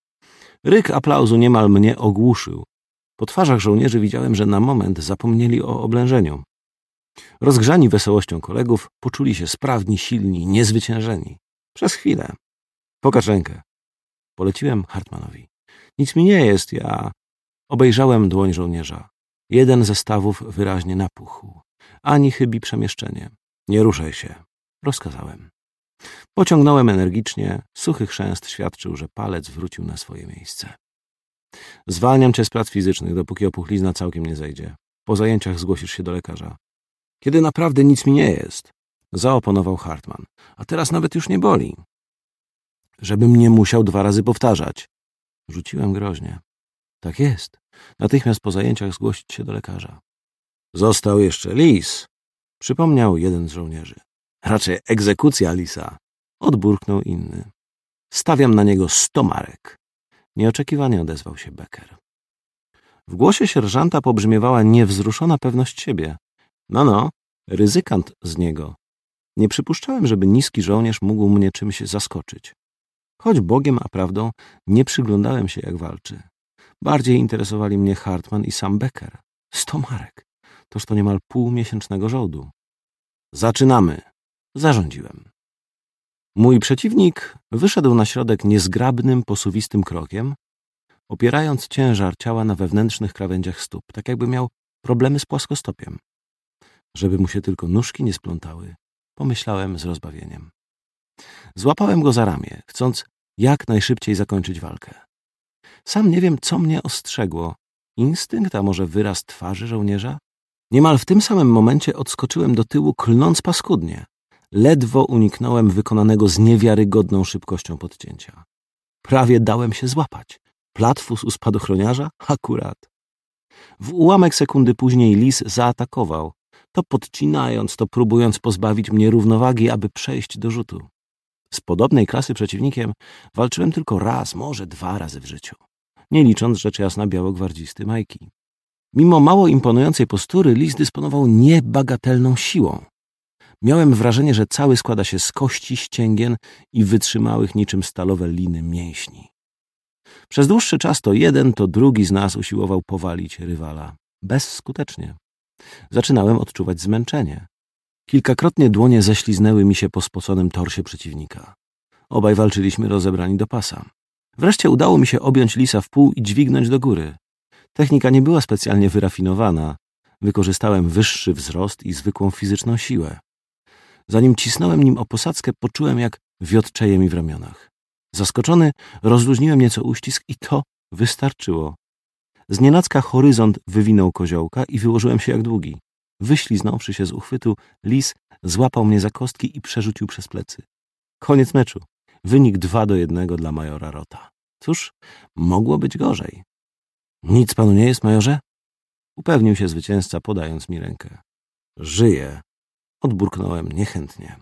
Ryk aplauzu niemal mnie ogłuszył. Po twarzach żołnierzy widziałem, że na moment zapomnieli o oblężeniu. Rozgrzani wesołością kolegów, poczuli się sprawni, silni, niezwyciężeni. Przez chwilę. Pokaż rękę. Poleciłem Hartmanowi. Nic mi nie jest, ja... Obejrzałem dłoń żołnierza. Jeden ze stawów wyraźnie napuchł. Ani chybi przemieszczenie. Nie ruszaj się, rozkazałem. Pociągnąłem energicznie. Suchy chrzęst świadczył, że palec wrócił na swoje miejsce. Zwalniam cię z prac fizycznych, dopóki opuchlizna całkiem nie zejdzie. Po zajęciach zgłosisz się do lekarza. Kiedy naprawdę nic mi nie jest, zaoponował Hartman. A teraz nawet już nie boli. Żebym nie musiał dwa razy powtarzać. Rzuciłem groźnie. Tak jest. Natychmiast po zajęciach zgłosić się do lekarza. Został jeszcze lis, przypomniał jeden z żołnierzy. Raczej egzekucja lisa, odburknął inny. Stawiam na niego sto marek. Nieoczekiwanie odezwał się Becker. W głosie sierżanta pobrzmiewała niewzruszona pewność siebie. No, no, ryzykant z niego. Nie przypuszczałem, żeby niski żołnierz mógł mnie czymś zaskoczyć. Choć Bogiem a prawdą nie przyglądałem się, jak walczy. Bardziej interesowali mnie Hartman i sam Becker. Sto marek. Toż to niemal półmiesięcznego żołdu. Zaczynamy, zarządziłem. Mój przeciwnik wyszedł na środek niezgrabnym, posuwistym krokiem, opierając ciężar ciała na wewnętrznych krawędziach stóp, tak jakby miał problemy z płaskostopiem. Żeby mu się tylko nóżki nie splątały, pomyślałem z rozbawieniem. Złapałem go za ramię, chcąc jak najszybciej zakończyć walkę. Sam nie wiem, co mnie ostrzegło. Instynkt, a może wyraz twarzy żołnierza? Niemal w tym samym momencie odskoczyłem do tyłu, klnąc paskudnie. Ledwo uniknąłem wykonanego z niewiarygodną szybkością podcięcia. Prawie dałem się złapać. Platfus u spadochroniarza? Akurat. W ułamek sekundy później lis zaatakował, to podcinając, to próbując pozbawić mnie równowagi, aby przejść do rzutu. Z podobnej klasy przeciwnikiem walczyłem tylko raz, może dwa razy w życiu, nie licząc rzecz jasna białogwardzisty Majki. Mimo mało imponującej postury, lis dysponował niebagatelną siłą. Miałem wrażenie, że cały składa się z kości, ścięgien i wytrzymałych niczym stalowe liny mięśni. Przez dłuższy czas to jeden, to drugi z nas usiłował powalić rywala. Bezskutecznie. Zaczynałem odczuwać zmęczenie. Kilkakrotnie dłonie ześliznęły mi się po spoconym torsie przeciwnika. Obaj walczyliśmy rozebrani do pasa. Wreszcie udało mi się objąć lisa w pół i dźwignąć do góry. Technika nie była specjalnie wyrafinowana. Wykorzystałem wyższy wzrost i zwykłą fizyczną siłę. Zanim cisnąłem nim o posadzkę, poczułem, jak wiotczeje mi w ramionach. Zaskoczony, rozluźniłem nieco uścisk i to wystarczyło. Znienacka horyzont wywinął koziołka i wyłożyłem się jak długi. Wyśliznąwszy się z uchwytu, lis złapał mnie za kostki i przerzucił przez plecy. Koniec meczu. Wynik dwa do jednego dla majora Rota. Cóż, mogło być gorzej. Nic panu nie jest, majorze? Upewnił się zwycięzca, podając mi rękę. Żyję. Odburknąłem niechętnie.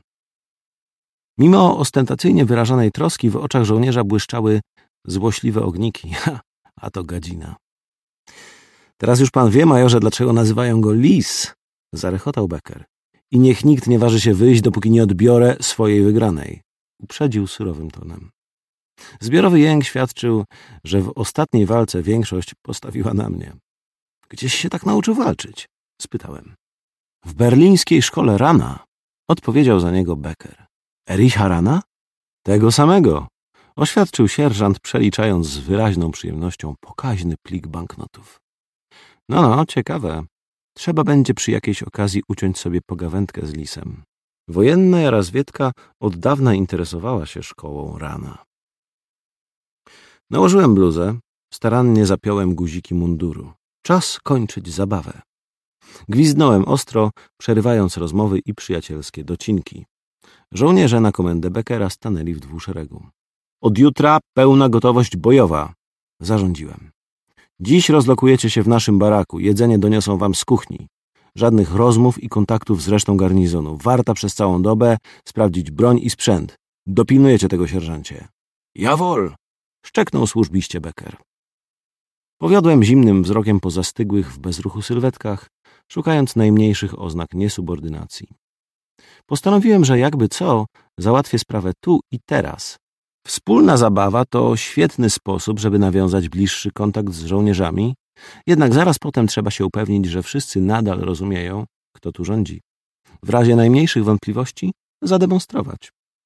Mimo ostentacyjnie wyrażanej troski w oczach żołnierza błyszczały złośliwe ogniki. Ha, a to gadzina. Teraz już pan wie, majorze, dlaczego nazywają go lis, zarechotał Becker. I niech nikt nie waży się wyjść, dopóki nie odbiorę swojej wygranej. Uprzedził surowym tonem. Zbiorowy jęk świadczył, że w ostatniej walce większość postawiła na mnie. Gdzieś się tak nauczył walczyć? Spytałem. W berlińskiej szkole Rana, odpowiedział za niego Becker. Ericha Rana? Tego samego, oświadczył sierżant, przeliczając z wyraźną przyjemnością pokaźny plik banknotów. No, no, ciekawe. Trzeba będzie przy jakiejś okazji uciąć sobie pogawędkę z lisem. Wojenna Jarozwiedka od dawna interesowała się szkołą Rana. Nałożyłem bluzę, starannie zapiąłem guziki munduru. Czas kończyć zabawę. Gwizdnąłem ostro, przerywając rozmowy i przyjacielskie docinki. Żołnierze na komendę Beckera stanęli w dwuszeregu. Od jutra pełna gotowość bojowa, zarządziłem. Dziś rozlokujecie się w naszym baraku, jedzenie doniosą wam z kuchni. Żadnych rozmów i kontaktów z resztą garnizonu. Warta przez całą dobę sprawdzić broń i sprzęt. Dopilnujecie tego, sierżancie. Jawol! Szczeknął służbiście Becker. Powiodłem zimnym wzrokiem po zastygłych w bezruchu sylwetkach, szukając najmniejszych oznak niesubordynacji. Postanowiłem, że jakby co, załatwię sprawę tu i teraz. Wspólna zabawa to świetny sposób, żeby nawiązać bliższy kontakt z żołnierzami, jednak zaraz potem trzeba się upewnić, że wszyscy nadal rozumieją, kto tu rządzi. W razie najmniejszych wątpliwości zademonstrować.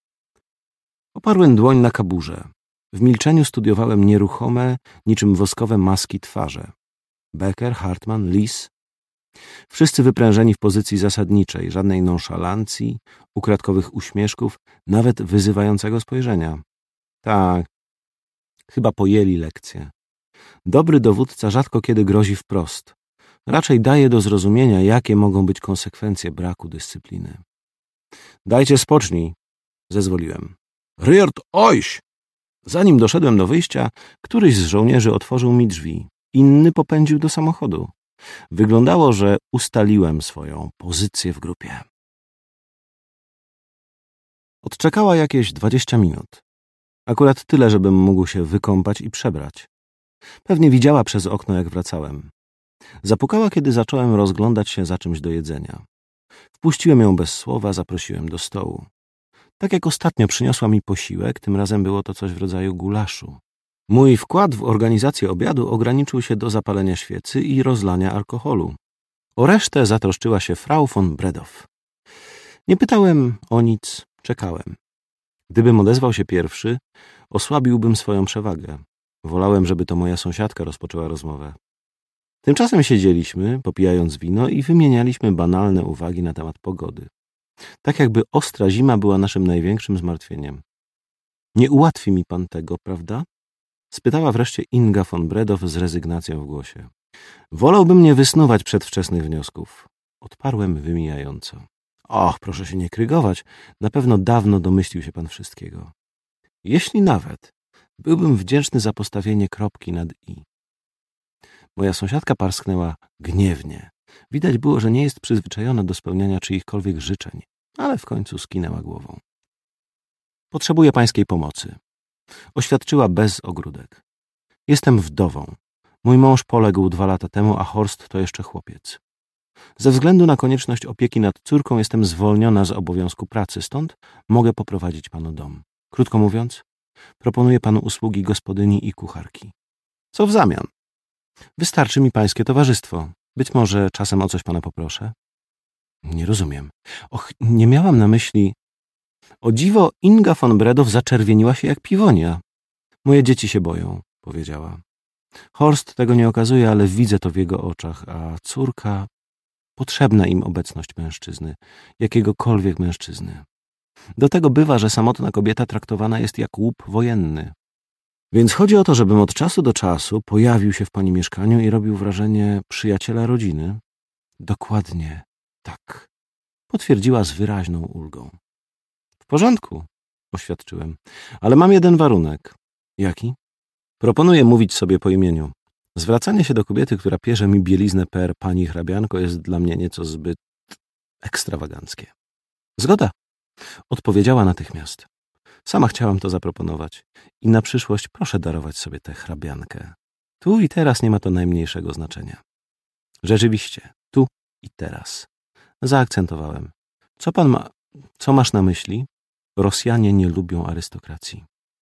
Oparłem dłoń na kaburze. W milczeniu studiowałem nieruchome, niczym woskowe maski twarze. Becker, Hartmann, Lis. Wszyscy wyprężeni w pozycji zasadniczej, żadnej nonszalancji, ukradkowych uśmieszków, nawet wyzywającego spojrzenia. Tak, chyba pojęli lekcję. Dobry dowódca rzadko kiedy grozi wprost. Raczej daje do zrozumienia, jakie mogą być konsekwencje braku dyscypliny. Dajcie spocznij, zezwoliłem. Ryjord ojś! Zanim doszedłem do wyjścia, któryś z żołnierzy otworzył mi drzwi. Inny popędził do samochodu. Wyglądało, że ustaliłem swoją pozycję w grupie. Odczekała jakieś dwadzieścia minut. Akurat tyle, żebym mógł się wykąpać i przebrać. Pewnie widziała przez okno, jak wracałem. Zapukała, kiedy zacząłem rozglądać się za czymś do jedzenia. Wpuściłem ją bez słowa, zaprosiłem do stołu. Tak jak ostatnio przyniosła mi posiłek, tym razem było to coś w rodzaju gulaszu. Mój wkład w organizację obiadu ograniczył się do zapalenia świecy i rozlania alkoholu. O resztę zatroszczyła się Frau von Bredow. Nie pytałem o nic, czekałem. Gdybym odezwał się pierwszy, osłabiłbym swoją przewagę. Wolałem, żeby to moja sąsiadka rozpoczęła rozmowę. Tymczasem siedzieliśmy, popijając wino i wymienialiśmy banalne uwagi na temat pogody. Tak jakby ostra zima była naszym największym zmartwieniem. Nie ułatwi mi pan tego, prawda? Spytała wreszcie Inga von Bredow z rezygnacją w głosie. Wolałbym nie wysnuwać przedwczesnych wniosków. Odparłem wymijająco. Och, proszę się nie krygować. Na pewno dawno domyślił się pan wszystkiego. Jeśli nawet, Byłbym wdzięczny za postawienie kropki nad i. Moja sąsiadka parsknęła gniewnie. Widać było, że nie jest przyzwyczajona do spełniania czyichkolwiek życzeń, ale w końcu skinęła głową. Potrzebuję pańskiej pomocy. Oświadczyła bez ogródek. Jestem wdową. Mój mąż poległ dwa lata temu, a Horst to jeszcze chłopiec. Ze względu na konieczność opieki nad córką jestem zwolniona z obowiązku pracy, stąd mogę poprowadzić panu dom. Krótko mówiąc, proponuję panu usługi gospodyni i kucharki. Co w zamian? Wystarczy mi pańskie towarzystwo. Być może czasem o coś pana poproszę? Nie rozumiem. Och, nie miałam na myśli... O dziwo, Inga von Bredow zaczerwieniła się jak piwonia. Moje dzieci się boją, powiedziała. Horst tego nie okazuje, ale widzę to w jego oczach, a córka... Potrzebna im obecność mężczyzny, jakiegokolwiek mężczyzny. Do tego bywa, że samotna kobieta traktowana jest jak łup wojenny. Więc chodzi o to, żebym od czasu do czasu pojawił się w pani mieszkaniu i robił wrażenie przyjaciela rodziny? Dokładnie tak, potwierdziła z wyraźną ulgą. W porządku, oświadczyłem, ale mam jeden warunek. Jaki? Proponuję mówić sobie po imieniu. Zwracanie się do kobiety, która pierze mi bieliznę per pani hrabianko, jest dla mnie nieco zbyt ekstrawaganckie. Zgoda, odpowiedziała natychmiast. Sama chciałam to zaproponować i na przyszłość proszę darować sobie tę hrabiankę. Tu i teraz nie ma to najmniejszego znaczenia. Rzeczywiście, tu i teraz. Zaakcentowałem. Co pan ma... Co masz na myśli? Rosjanie nie lubią arystokracji.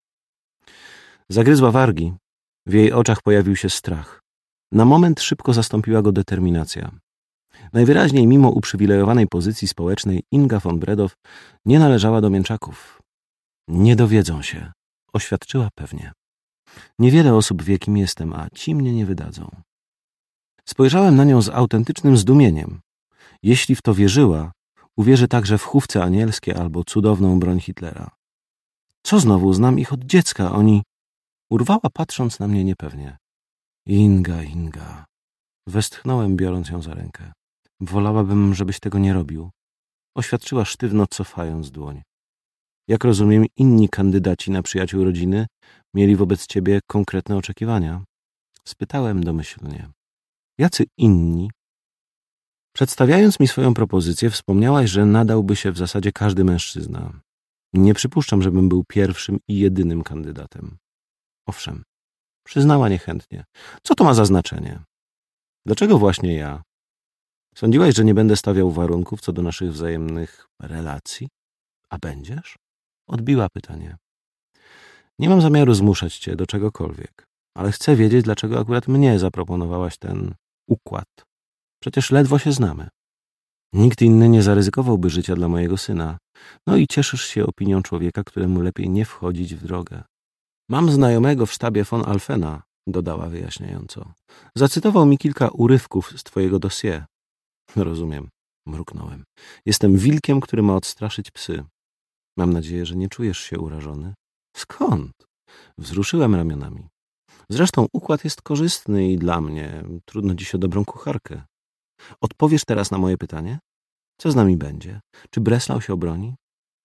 Zagryzła wargi. W jej oczach pojawił się strach. Na moment szybko zastąpiła go determinacja. Najwyraźniej mimo uprzywilejowanej pozycji społecznej Inga von Bredow nie należała do mięczaków. Nie dowiedzą się, oświadczyła pewnie. Niewiele osób wie, kim jestem, a ci mnie nie wydadzą. Spojrzałem na nią z autentycznym zdumieniem. Jeśli w to wierzyła, uwierzy także w chówce anielskie albo cudowną broń Hitlera. Co znowu, znam ich od dziecka, oni... Urwała, patrząc na mnie niepewnie. Inga, Inga. Westchnąłem, biorąc ją za rękę. Wolałabym, żebyś tego nie robił. Oświadczyła sztywno, cofając dłoń. Jak rozumiem, inni kandydaci na przyjaciół rodziny mieli wobec ciebie konkretne oczekiwania. Spytałem domyślnie. Jacy inni? Przedstawiając mi swoją propozycję, wspomniałaś, że nadałby się w zasadzie każdy mężczyzna. Nie przypuszczam, żebym był pierwszym i jedynym kandydatem. Owszem, przyznała niechętnie. Co to ma za znaczenie? Dlaczego właśnie ja? Sądziłaś, że nie będę stawiał warunków co do naszych wzajemnych relacji? A będziesz? Odbiła pytanie. Nie mam zamiaru zmuszać cię do czegokolwiek, ale chcę wiedzieć, dlaczego akurat mnie zaproponowałaś ten układ. Przecież ledwo się znamy. Nikt inny nie zaryzykowałby życia dla mojego syna. No i cieszysz się opinią człowieka, któremu lepiej nie wchodzić w drogę. Mam znajomego w sztabie von Alfena, dodała wyjaśniająco. Zacytował mi kilka urywków z twojego dossier. Rozumiem, mruknąłem. Jestem wilkiem, który ma odstraszyć psy. Mam nadzieję, że nie czujesz się urażony. Skąd? Wzruszyłem ramionami. Zresztą układ jest korzystny i dla mnie. Trudno dziś o dobrą kucharkę. Odpowiesz teraz na moje pytanie? Co z nami będzie? Czy Breslau się obroni?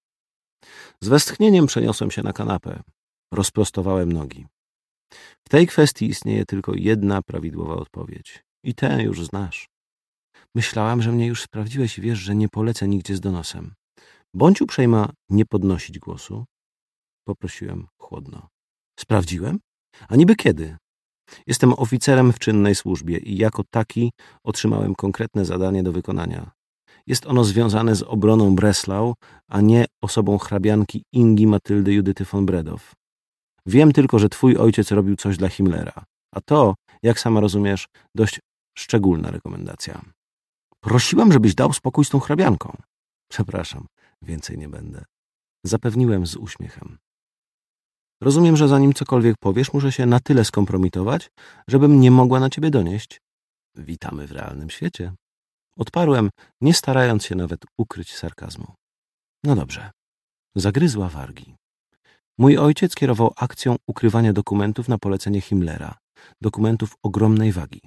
Z westchnieniem przeniosłem się na kanapę. Rozprostowałem nogi. W tej kwestii istnieje tylko jedna prawidłowa odpowiedź. I tę już znasz. Myślałam, że mnie już sprawdziłeś i wiesz, że nie polecę nigdzie z donosem. Bądź uprzejma nie podnosić głosu. Poprosiłem chłodno. Sprawdziłem? A niby kiedy? Jestem oficerem w czynnej służbie i jako taki otrzymałem konkretne zadanie do wykonania. Jest ono związane z obroną Breslau, a nie osobą hrabianki Ingi Matyldy Judyty von Bredow. Wiem tylko, że twój ojciec robił coś dla Himmlera, a to, jak sama rozumiesz, dość szczególna rekomendacja. Prosiłam, żebyś dał spokój z tą hrabianką. Przepraszam, więcej nie będę. Zapewniłem z uśmiechem. Rozumiem, że zanim cokolwiek powiesz, muszę się na tyle skompromitować, żebym nie mogła na ciebie donieść. Witamy w realnym świecie. Odparłem, nie starając się nawet ukryć sarkazmu. No dobrze. Zagryzła wargi. Mój ojciec kierował akcją ukrywania dokumentów na polecenie Himmlera. Dokumentów ogromnej wagi.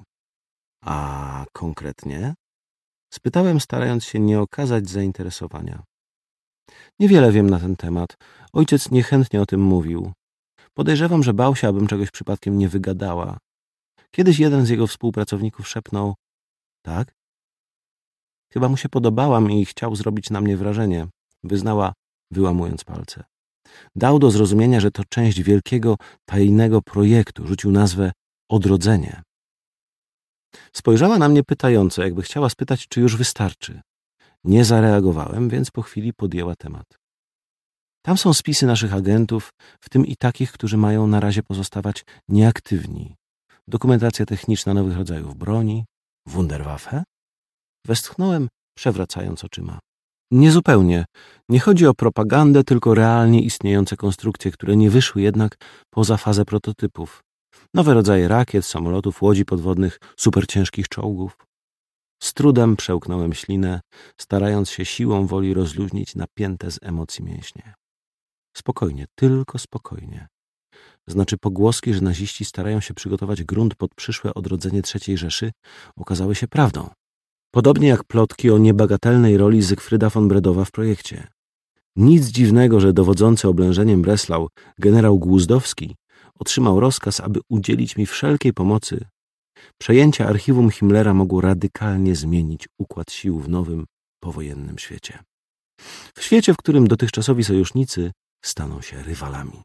A konkretnie? Spytałem, starając się nie okazać zainteresowania. Niewiele wiem na ten temat. Ojciec niechętnie o tym mówił. Podejrzewam, że bał się, abym czegoś przypadkiem nie wygadała. Kiedyś jeden z jego współpracowników szepnął: tak? Chyba mu się podobałam i chciał zrobić na mnie wrażenie, wyznała, wyłamując palce. Dał do zrozumienia, że to część wielkiego, tajnego projektu. Rzucił nazwę Odrodzenie. Spojrzała na mnie pytająco, jakby chciała spytać, czy już wystarczy. Nie zareagowałem, więc po chwili podjęła temat. Tam są spisy naszych agentów, w tym i takich, którzy mają na razie pozostawać nieaktywni. Dokumentacja techniczna nowych rodzajów broni. Wunderwaffe? Westchnąłem, przewracając oczyma. Niezupełnie. Nie chodzi o propagandę, tylko realnie istniejące konstrukcje, które nie wyszły jednak poza fazę prototypów. Nowe rodzaje rakiet, samolotów, łodzi podwodnych, superciężkich czołgów. Z trudem przełknąłem ślinę, starając się siłą woli rozluźnić napięte z emocji mięśnie. Spokojnie, tylko spokojnie. Znaczy pogłoski, że naziści starają się przygotować grunt pod przyszłe odrodzenie trzeciej Rzeszy, okazały się prawdą. Podobnie jak plotki o niebagatelnej roli Zygfryda von Bredowa w projekcie. Nic dziwnego, że dowodzący oblężeniem Breslau generał Głuzdowski otrzymał rozkaz, aby udzielić mi wszelkiej pomocy. Przejęcie archiwum Himmlera mogło radykalnie zmienić układ sił w nowym, powojennym świecie. W świecie, w którym dotychczasowi sojusznicy staną się rywalami.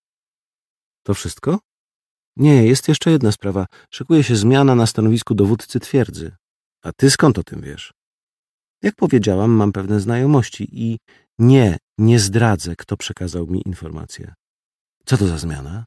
To wszystko? Nie, jest jeszcze jedna sprawa. Szykuje się zmiana na stanowisku dowódcy twierdzy. A ty skąd o tym wiesz? Jak powiedziałam, mam pewne znajomości i nie, nie zdradzę, kto przekazał mi informację. Co to za zmiana?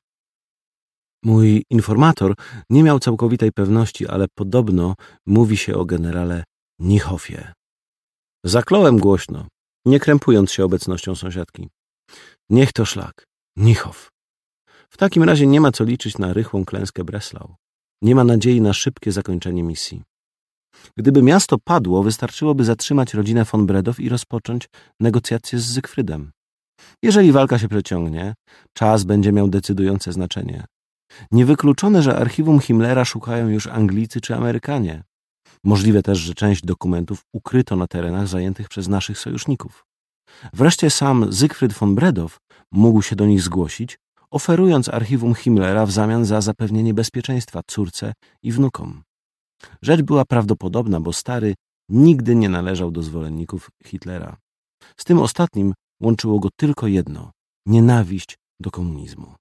Mój informator nie miał całkowitej pewności, ale podobno mówi się o generale Nichoffie. Zakląłem głośno, nie krępując się obecnością sąsiadki. Niech to szlak. Nichoff. W takim razie nie ma co liczyć na rychłą klęskę Breslau. Nie ma nadziei na szybkie zakończenie misji. Gdyby miasto padło, wystarczyłoby zatrzymać rodzinę von Bredow i rozpocząć negocjacje z Zygfrydem. Jeżeli walka się przeciągnie, czas będzie miał decydujące znaczenie. Niewykluczone, że archiwum Himmlera szukają już Anglicy czy Amerykanie. Możliwe też, że część dokumentów ukryto na terenach zajętych przez naszych sojuszników. Wreszcie sam Zygfryd von Bredow mógł się do nich zgłosić, oferując archiwum Himmlera w zamian za zapewnienie bezpieczeństwa córce i wnukom. Rzecz była prawdopodobna, bo stary nigdy nie należał do zwolenników Hitlera. Z tym ostatnim łączyło go tylko jedno – nienawiść do komunizmu.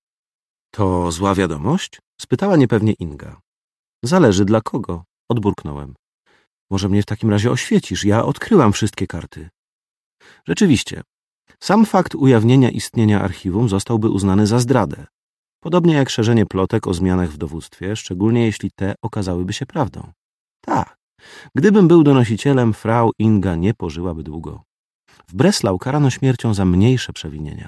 To zła wiadomość? Spytała niepewnie Inga. Zależy dla kogo, odburknąłem. Może mnie w takim razie oświecisz, ja odkryłam wszystkie karty. Rzeczywiście, sam fakt ujawnienia istnienia archiwum zostałby uznany za zdradę. Podobnie jak szerzenie plotek o zmianach w dowództwie, szczególnie jeśli te okazałyby się prawdą. Tak, gdybym był donosicielem, frau Inga nie pożyłaby długo. W Breslau karano śmiercią za mniejsze przewinienia.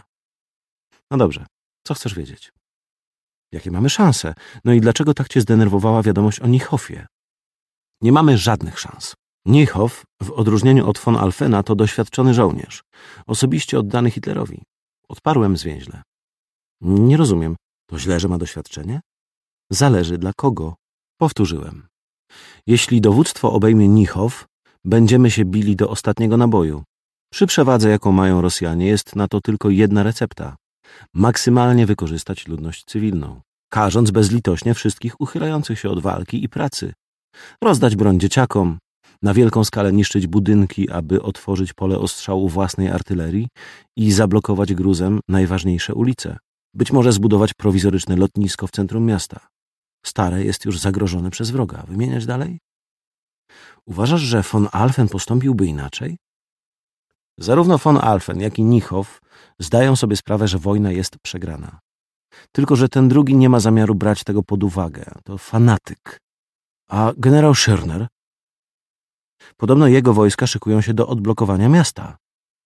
No dobrze, co chcesz wiedzieć? Jakie mamy szanse? No i dlaczego tak cię zdenerwowała wiadomość o Nichoffie? Nie mamy żadnych szans. Nichoff, w odróżnieniu od von Alfena, to doświadczony żołnierz, osobiście oddany Hitlerowi. Odparłem zwięźle. Nie rozumiem. To źle, że ma doświadczenie? Zależy dla kogo. Powtórzyłem. Jeśli dowództwo obejmie Nichoff, będziemy się bili do ostatniego naboju. Przy przewadze, jaką mają Rosjanie, jest na to tylko jedna recepta. Maksymalnie wykorzystać ludność cywilną, karząc bezlitośnie wszystkich uchylających się od walki i pracy. Rozdać broń dzieciakom, na wielką skalę niszczyć budynki, aby otworzyć pole ostrzału własnej artylerii i zablokować gruzem najważniejsze ulice. Być może zbudować prowizoryczne lotnisko w centrum miasta. Stare jest już zagrożone przez wroga. Wymieniać dalej? Uważasz, że von Alfen postąpiłby inaczej? Zarówno von Alfen, jak i Nichoff zdają sobie sprawę, że wojna jest przegrana. Tylko że ten drugi nie ma zamiaru brać tego pod uwagę. To fanatyk. A generał Schörner? Podobno jego wojska szykują się do odblokowania miasta.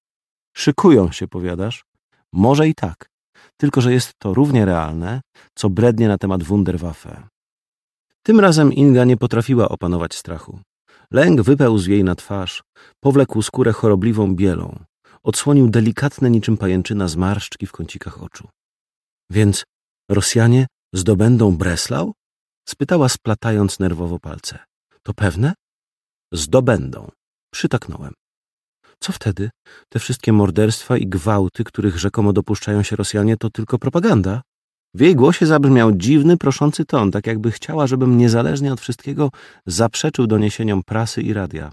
Szykują się, powiadasz? Może i tak. Tylko że jest to równie realne, co brednie na temat Wunderwaffe. Tym razem Inga nie potrafiła opanować strachu. Lęk wypełzł jej na twarz, powlekł skórę chorobliwą bielą, odsłonił delikatne niczym pajęczyna zmarszczki w kącikach oczu. Więc Rosjanie zdobędą Breslau? Spytała, splatając nerwowo palce. To pewne? Zdobędą. Przytaknąłem. Co wtedy? Te wszystkie morderstwa i gwałty, których rzekomo dopuszczają się Rosjanie, to tylko propaganda? W jej głosie zabrzmiał dziwny, proszący ton, tak jakby chciała, żebym niezależnie od wszystkiego zaprzeczył doniesieniom prasy i radia.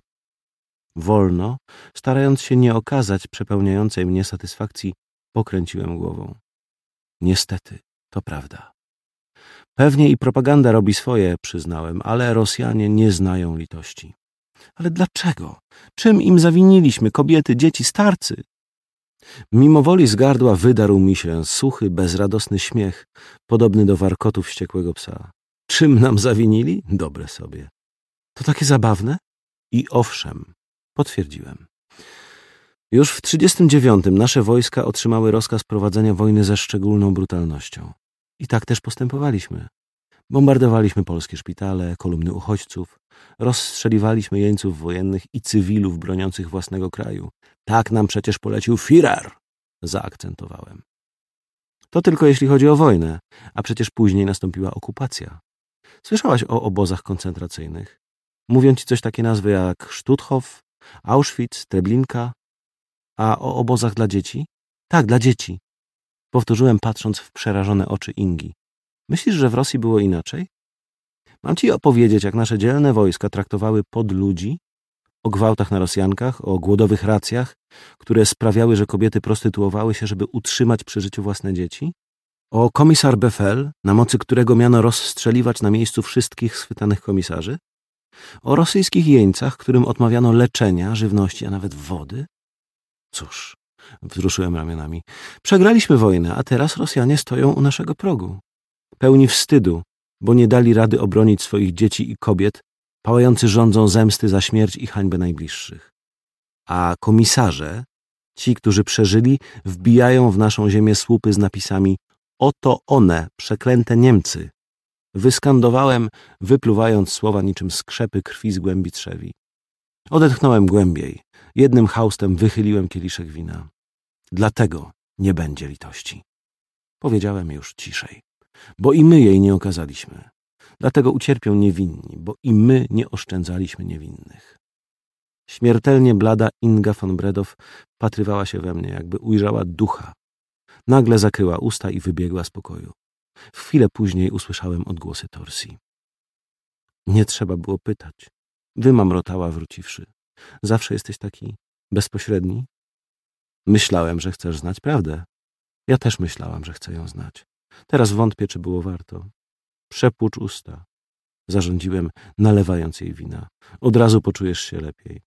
Wolno, starając się nie okazać przepełniającej mnie satysfakcji, pokręciłem głową. Niestety, to prawda. Pewnie i propaganda robi swoje, przyznałem, ale Rosjanie nie znają litości. Ale dlaczego? Czym im zawiniliśmy? Kobiety, dzieci, starcy? Mimo woli z gardła wydarł mi się suchy, bezradosny śmiech, podobny do warkotu wściekłego psa. Czym nam zawinili? Dobre sobie. To takie zabawne? I owszem, potwierdziłem. Już w trzydziestym dziewiątym nasze wojska otrzymały rozkaz prowadzenia wojny ze szczególną brutalnością. I tak też postępowaliśmy. Bombardowaliśmy polskie szpitale, kolumny uchodźców, rozstrzeliwaliśmy jeńców wojennych i cywilów broniących własnego kraju. Tak nam przecież polecił Führer, zaakcentowałem. To tylko jeśli chodzi o wojnę, a przecież później nastąpiła okupacja. Słyszałaś o obozach koncentracyjnych? Mówią ci coś takie nazwy jak Stutthof, Auschwitz, Treblinka, a o obozach dla dzieci? Tak, dla dzieci. Powtórzyłem, patrząc w przerażone oczy Ingi. Myślisz, że w Rosji było inaczej? Mam ci opowiedzieć, jak nasze dzielne wojska traktowały podludzi, o gwałtach na Rosjankach, o głodowych racjach, które sprawiały, że kobiety prostytuowały się, żeby utrzymać przy życiu własne dzieci? O komisar Befel, na mocy którego miano rozstrzeliwać na miejscu wszystkich schwytanych komisarzy? O rosyjskich jeńcach, którym odmawiano leczenia, żywności, a nawet wody? Cóż, wzruszyłem ramionami. Przegraliśmy wojnę, a teraz Rosjanie stoją u naszego progu. Pełni wstydu, bo nie dali rady obronić swoich dzieci i kobiet, pałający żądzą zemsty za śmierć i hańbę najbliższych. A komisarze, ci, którzy przeżyli, wbijają w naszą ziemię słupy z napisami „Oto one, przeklęte Niemcy”. Wyskandowałem, wypluwając słowa niczym skrzepy krwi z głębi trzewi. Odetchnąłem głębiej. Jednym haustem wychyliłem kieliszek wina. Dlatego nie będzie litości. Powiedziałem już ciszej. Bo i my jej nie okazaliśmy. Dlatego ucierpią niewinni, bo i my nie oszczędzaliśmy niewinnych. Śmiertelnie blada Inga von Bredow patrywała się we mnie, jakby ujrzała ducha. Nagle zakryła usta i wybiegła z pokoju. W chwilę później usłyszałem odgłosy torsji. Nie trzeba było pytać. Wymamrotała wróciwszy. Zawsze jesteś taki bezpośredni? Myślałem, że chcesz znać prawdę. Ja też myślałam, że chcę ją znać. Teraz wątpię, czy było warto. Przepłucz usta. Zarządziłem, nalewając jej wina. Od razu poczujesz się lepiej.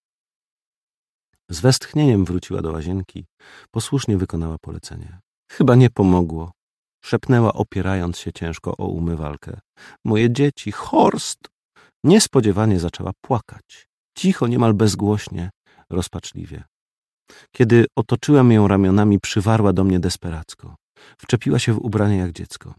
Z westchnieniem wróciła do łazienki. Posłusznie wykonała polecenie. Chyba nie pomogło. Szepnęła, opierając się ciężko o umywalkę. Moje dzieci, Horst! Niespodziewanie zaczęła płakać. Cicho, niemal bezgłośnie, rozpaczliwie. Kiedy otoczyłem ją ramionami, przywarła do mnie desperacko. Wczepiła się w ubranie jak dziecko.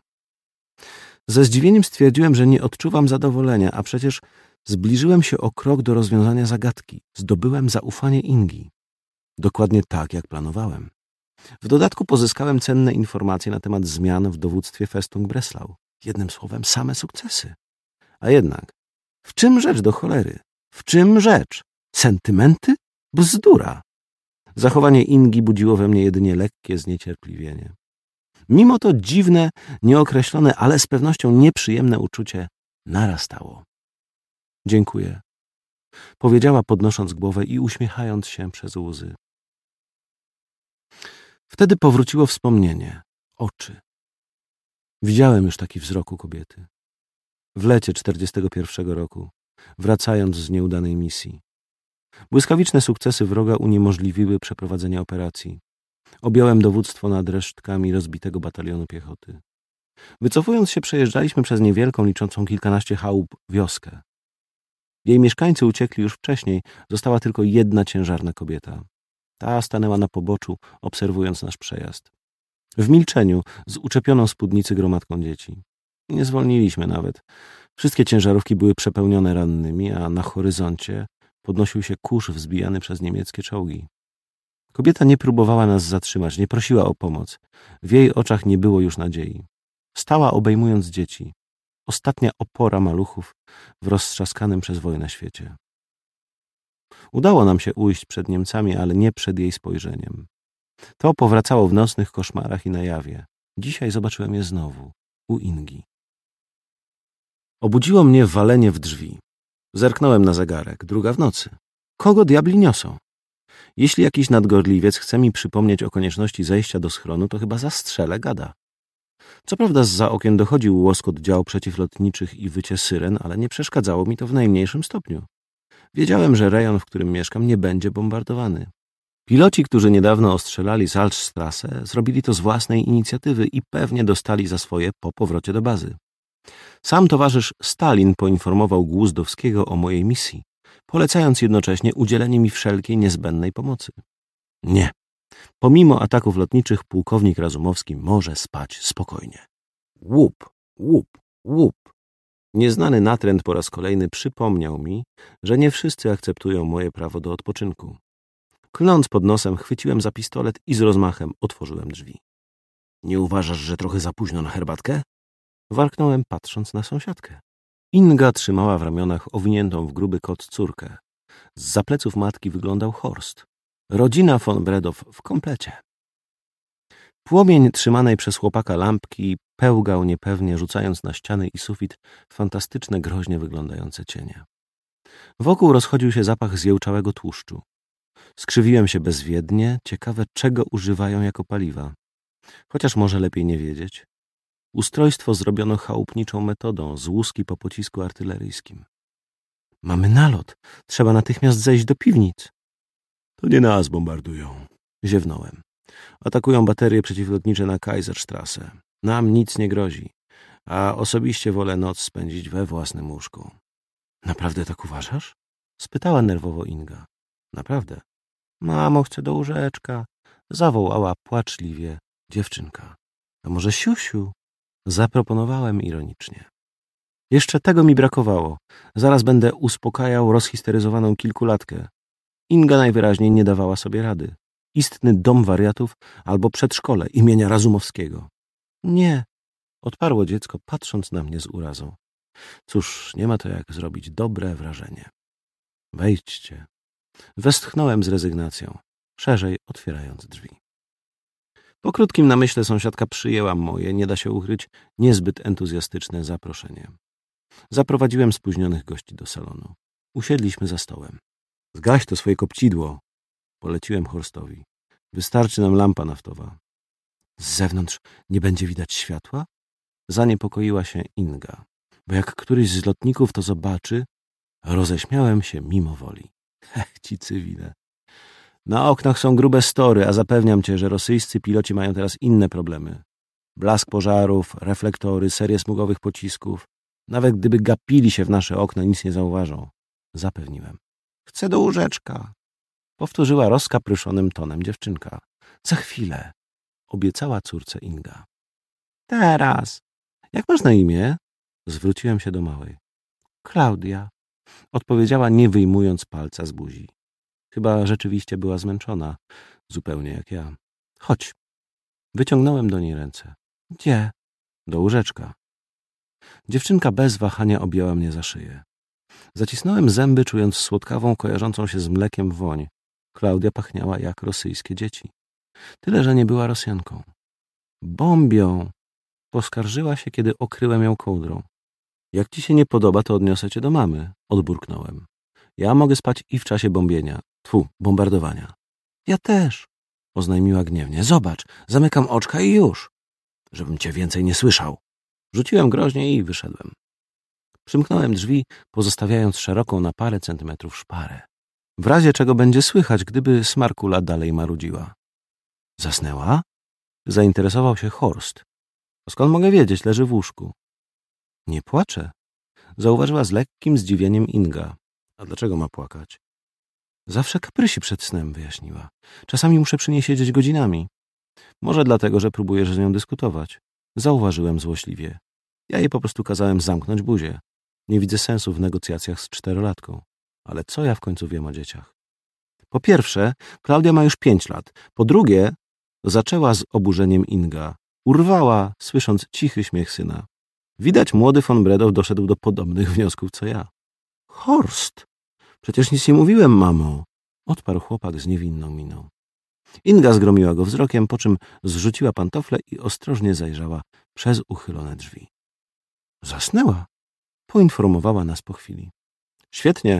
Ze zdziwieniem stwierdziłem, że nie odczuwam zadowolenia, a przecież zbliżyłem się o krok do rozwiązania zagadki. Zdobyłem zaufanie Ingi. Dokładnie tak, jak planowałem. W dodatku pozyskałem cenne informacje na temat zmian w dowództwie Festung Breslau. Jednym słowem, same sukcesy. A jednak, w czym rzecz do cholery? W czym rzecz? Sentymenty? Bzdura. Zachowanie Ingi budziło we mnie jedynie lekkie zniecierpliwienie. Mimo to dziwne, nieokreślone, ale z pewnością nieprzyjemne uczucie narastało. Dziękuję, powiedziała, podnosząc głowę i uśmiechając się przez łzy. Wtedy powróciło wspomnienie, oczy. Widziałem już taki wzrok u kobiety. W lecie czterdziestego pierwszego roku, wracając z nieudanej misji. Błyskawiczne sukcesy wroga uniemożliwiły przeprowadzenie operacji. Objąłem dowództwo nad resztkami rozbitego batalionu piechoty. Wycofując się, przejeżdżaliśmy przez niewielką, liczącą kilkanaście chałup, wioskę. Jej mieszkańcy uciekli już wcześniej, została tylko jedna ciężarna kobieta. Ta stanęła na poboczu, obserwując nasz przejazd. W milczeniu, z uczepioną spódnicy gromadką dzieci. Nie zwolniliśmy nawet. Wszystkie ciężarówki były przepełnione rannymi, a na horyzoncie podnosił się kurz wzbijany przez niemieckie czołgi. Kobieta nie próbowała nas zatrzymać, nie prosiła o pomoc. W jej oczach nie było już nadziei. Stała, obejmując dzieci. Ostatnia opora maluchów w roztrzaskanym przez wojnę świecie. Udało nam się ujść przed Niemcami, ale nie przed jej spojrzeniem. To powracało w nocnych koszmarach i na jawie. Dzisiaj zobaczyłem je znowu. u Ingi. Obudziło mnie walenie w drzwi. Zerknąłem na zegarek, druga w nocy. Kogo diabli niosą? Jeśli jakiś nadgorliwiec chce mi przypomnieć o konieczności zejścia do schronu, to chyba zastrzelę gada. Co prawda zza okien dochodził łoskot dział przeciwlotniczych i wycie syren, ale nie przeszkadzało mi to w najmniejszym stopniu. Wiedziałem, że rejon, w którym mieszkam, nie będzie bombardowany. Piloci, którzy niedawno ostrzelali Salzstrasse, zrobili to z własnej inicjatywy i pewnie dostali za swoje po powrocie do bazy. Sam towarzysz Stalin poinformował Głuzdowskiego o mojej misji, polecając jednocześnie udzielenie mi wszelkiej niezbędnej pomocy. Nie. Pomimo ataków lotniczych pułkownik Razumowski może spać spokojnie. Łup, łup, łup. Nieznany natręt po raz kolejny przypomniał mi, że nie wszyscy akceptują moje prawo do odpoczynku. Klnąc pod nosem, chwyciłem za pistolet i z rozmachem otworzyłem drzwi. Nie uważasz, że trochę za późno na herbatkę? Warknąłem, patrząc na sąsiadkę. Inga trzymała w ramionach owiniętą w gruby kot córkę. Zza pleców matki wyglądał Horst. Rodzina von Bredow w komplecie. Płomień trzymanej przez chłopaka lampki pełgał niepewnie, rzucając na ściany i sufit fantastyczne, groźnie wyglądające cienie. Wokół rozchodził się zapach zjełczałego tłuszczu. Skrzywiłem się bezwiednie, ciekawe, czego używają jako paliwa. Chociaż może lepiej nie wiedzieć. Ustrojstwo zrobiono chałupniczą metodą, z łuski po pocisku artyleryjskim. Mamy nalot. Trzeba natychmiast zejść do piwnic. To nie nas bombardują. Ziewnąłem. Atakują baterie przeciwlotnicze na Kaiserstrasse. Nam nic nie grozi, a osobiście wolę noc spędzić we własnym łóżku. Naprawdę tak uważasz? Spytała nerwowo Inga. Naprawdę. Mamo, chcę do łóżeczka. Zawołała płaczliwie dziewczynka. A może siusiu? Zaproponowałem ironicznie. Jeszcze tego mi brakowało. Zaraz będę uspokajał rozhisteryzowaną kilkulatkę. Inga najwyraźniej nie dawała sobie rady. Istny dom wariatów albo przedszkole imienia Razumowskiego. Nie, odparło dziecko, patrząc na mnie z urazą. Cóż, nie ma to jak zrobić dobre wrażenie. Wejdźcie. Westchnąłem z rezygnacją, szerzej otwierając drzwi. Po krótkim namyśle sąsiadka przyjęła moje, nie da się ukryć, niezbyt entuzjastyczne zaproszenie. Zaprowadziłem spóźnionych gości do salonu. Usiedliśmy za stołem. Zgaś to swoje kopcidło, poleciłem Horstowi. Wystarczy nam lampa naftowa. Z zewnątrz nie będzie widać światła? Zaniepokoiła się Inga, bo jak któryś z lotników to zobaczy, roześmiałem się mimo woli. Hech, ci cywile. Na oknach są grube story, a zapewniam cię, że rosyjscy piloci mają teraz inne problemy. Blask pożarów, reflektory, serie smugowych pocisków. Nawet gdyby gapili się w nasze okna, nic nie zauważą. Zapewniłem. Chcę do łóżeczka. Powtórzyła rozkapryszonym tonem dziewczynka. Za chwilę. Obiecała córce Inga. Teraz. Jak masz na imię? Zwróciłem się do małej. Klaudia. Odpowiedziała, nie wyjmując palca z buzi. Chyba rzeczywiście była zmęczona, zupełnie jak ja. Chodź. Wyciągnąłem do niej ręce. Gdzie? Do łóżeczka. Dziewczynka bez wahania objęła mnie za szyję. Zacisnąłem zęby, czując słodkawą, kojarzącą się z mlekiem woń. Klaudia pachniała jak rosyjskie dzieci. Tyle, że nie była Rosjanką. Bombią! Poskarżyła się, kiedy okryłem ją kołdrą. Jak ci się nie podoba, to odniosę cię do mamy, odburknąłem. Ja mogę spać i w czasie bombienia. Tfu, bombardowania. Ja też, oznajmiła gniewnie. Zobacz, zamykam oczka i już. Żebym cię więcej nie słyszał. Rzuciłem groźnie i wyszedłem. Przymknąłem drzwi, pozostawiając szeroką na parę centymetrów szparę. W razie czego będzie słychać, gdyby smarkula dalej marudziła. Zasnęła? Zainteresował się Horst. Skąd mogę wiedzieć? Leży w łóżku. Nie płacze. Zauważyła z lekkim zdziwieniem Inga. A dlaczego ma płakać? Zawsze kaprysi przed snem, wyjaśniła. Czasami muszę przy niej siedzieć godzinami. Może dlatego, że próbujesz z nią dyskutować. Zauważyłem złośliwie. Ja jej po prostu kazałem zamknąć buzię. Nie widzę sensu w negocjacjach z czterolatką. Ale co ja w końcu wiem o dzieciach? Po pierwsze, Klaudia ma już pięć lat. Po drugie, zaczęła z oburzeniem Inga. Urwała, słysząc cichy śmiech syna. Widać, młody von Bredow doszedł do podobnych wniosków co ja. Horst! Przecież nic nie mówiłem, mamo! Odparł chłopak z niewinną miną. Inga zgromiła go wzrokiem, po czym zrzuciła pantofle i ostrożnie zajrzała przez uchylone drzwi. Zasnęła, poinformowała nas po chwili. Świetnie,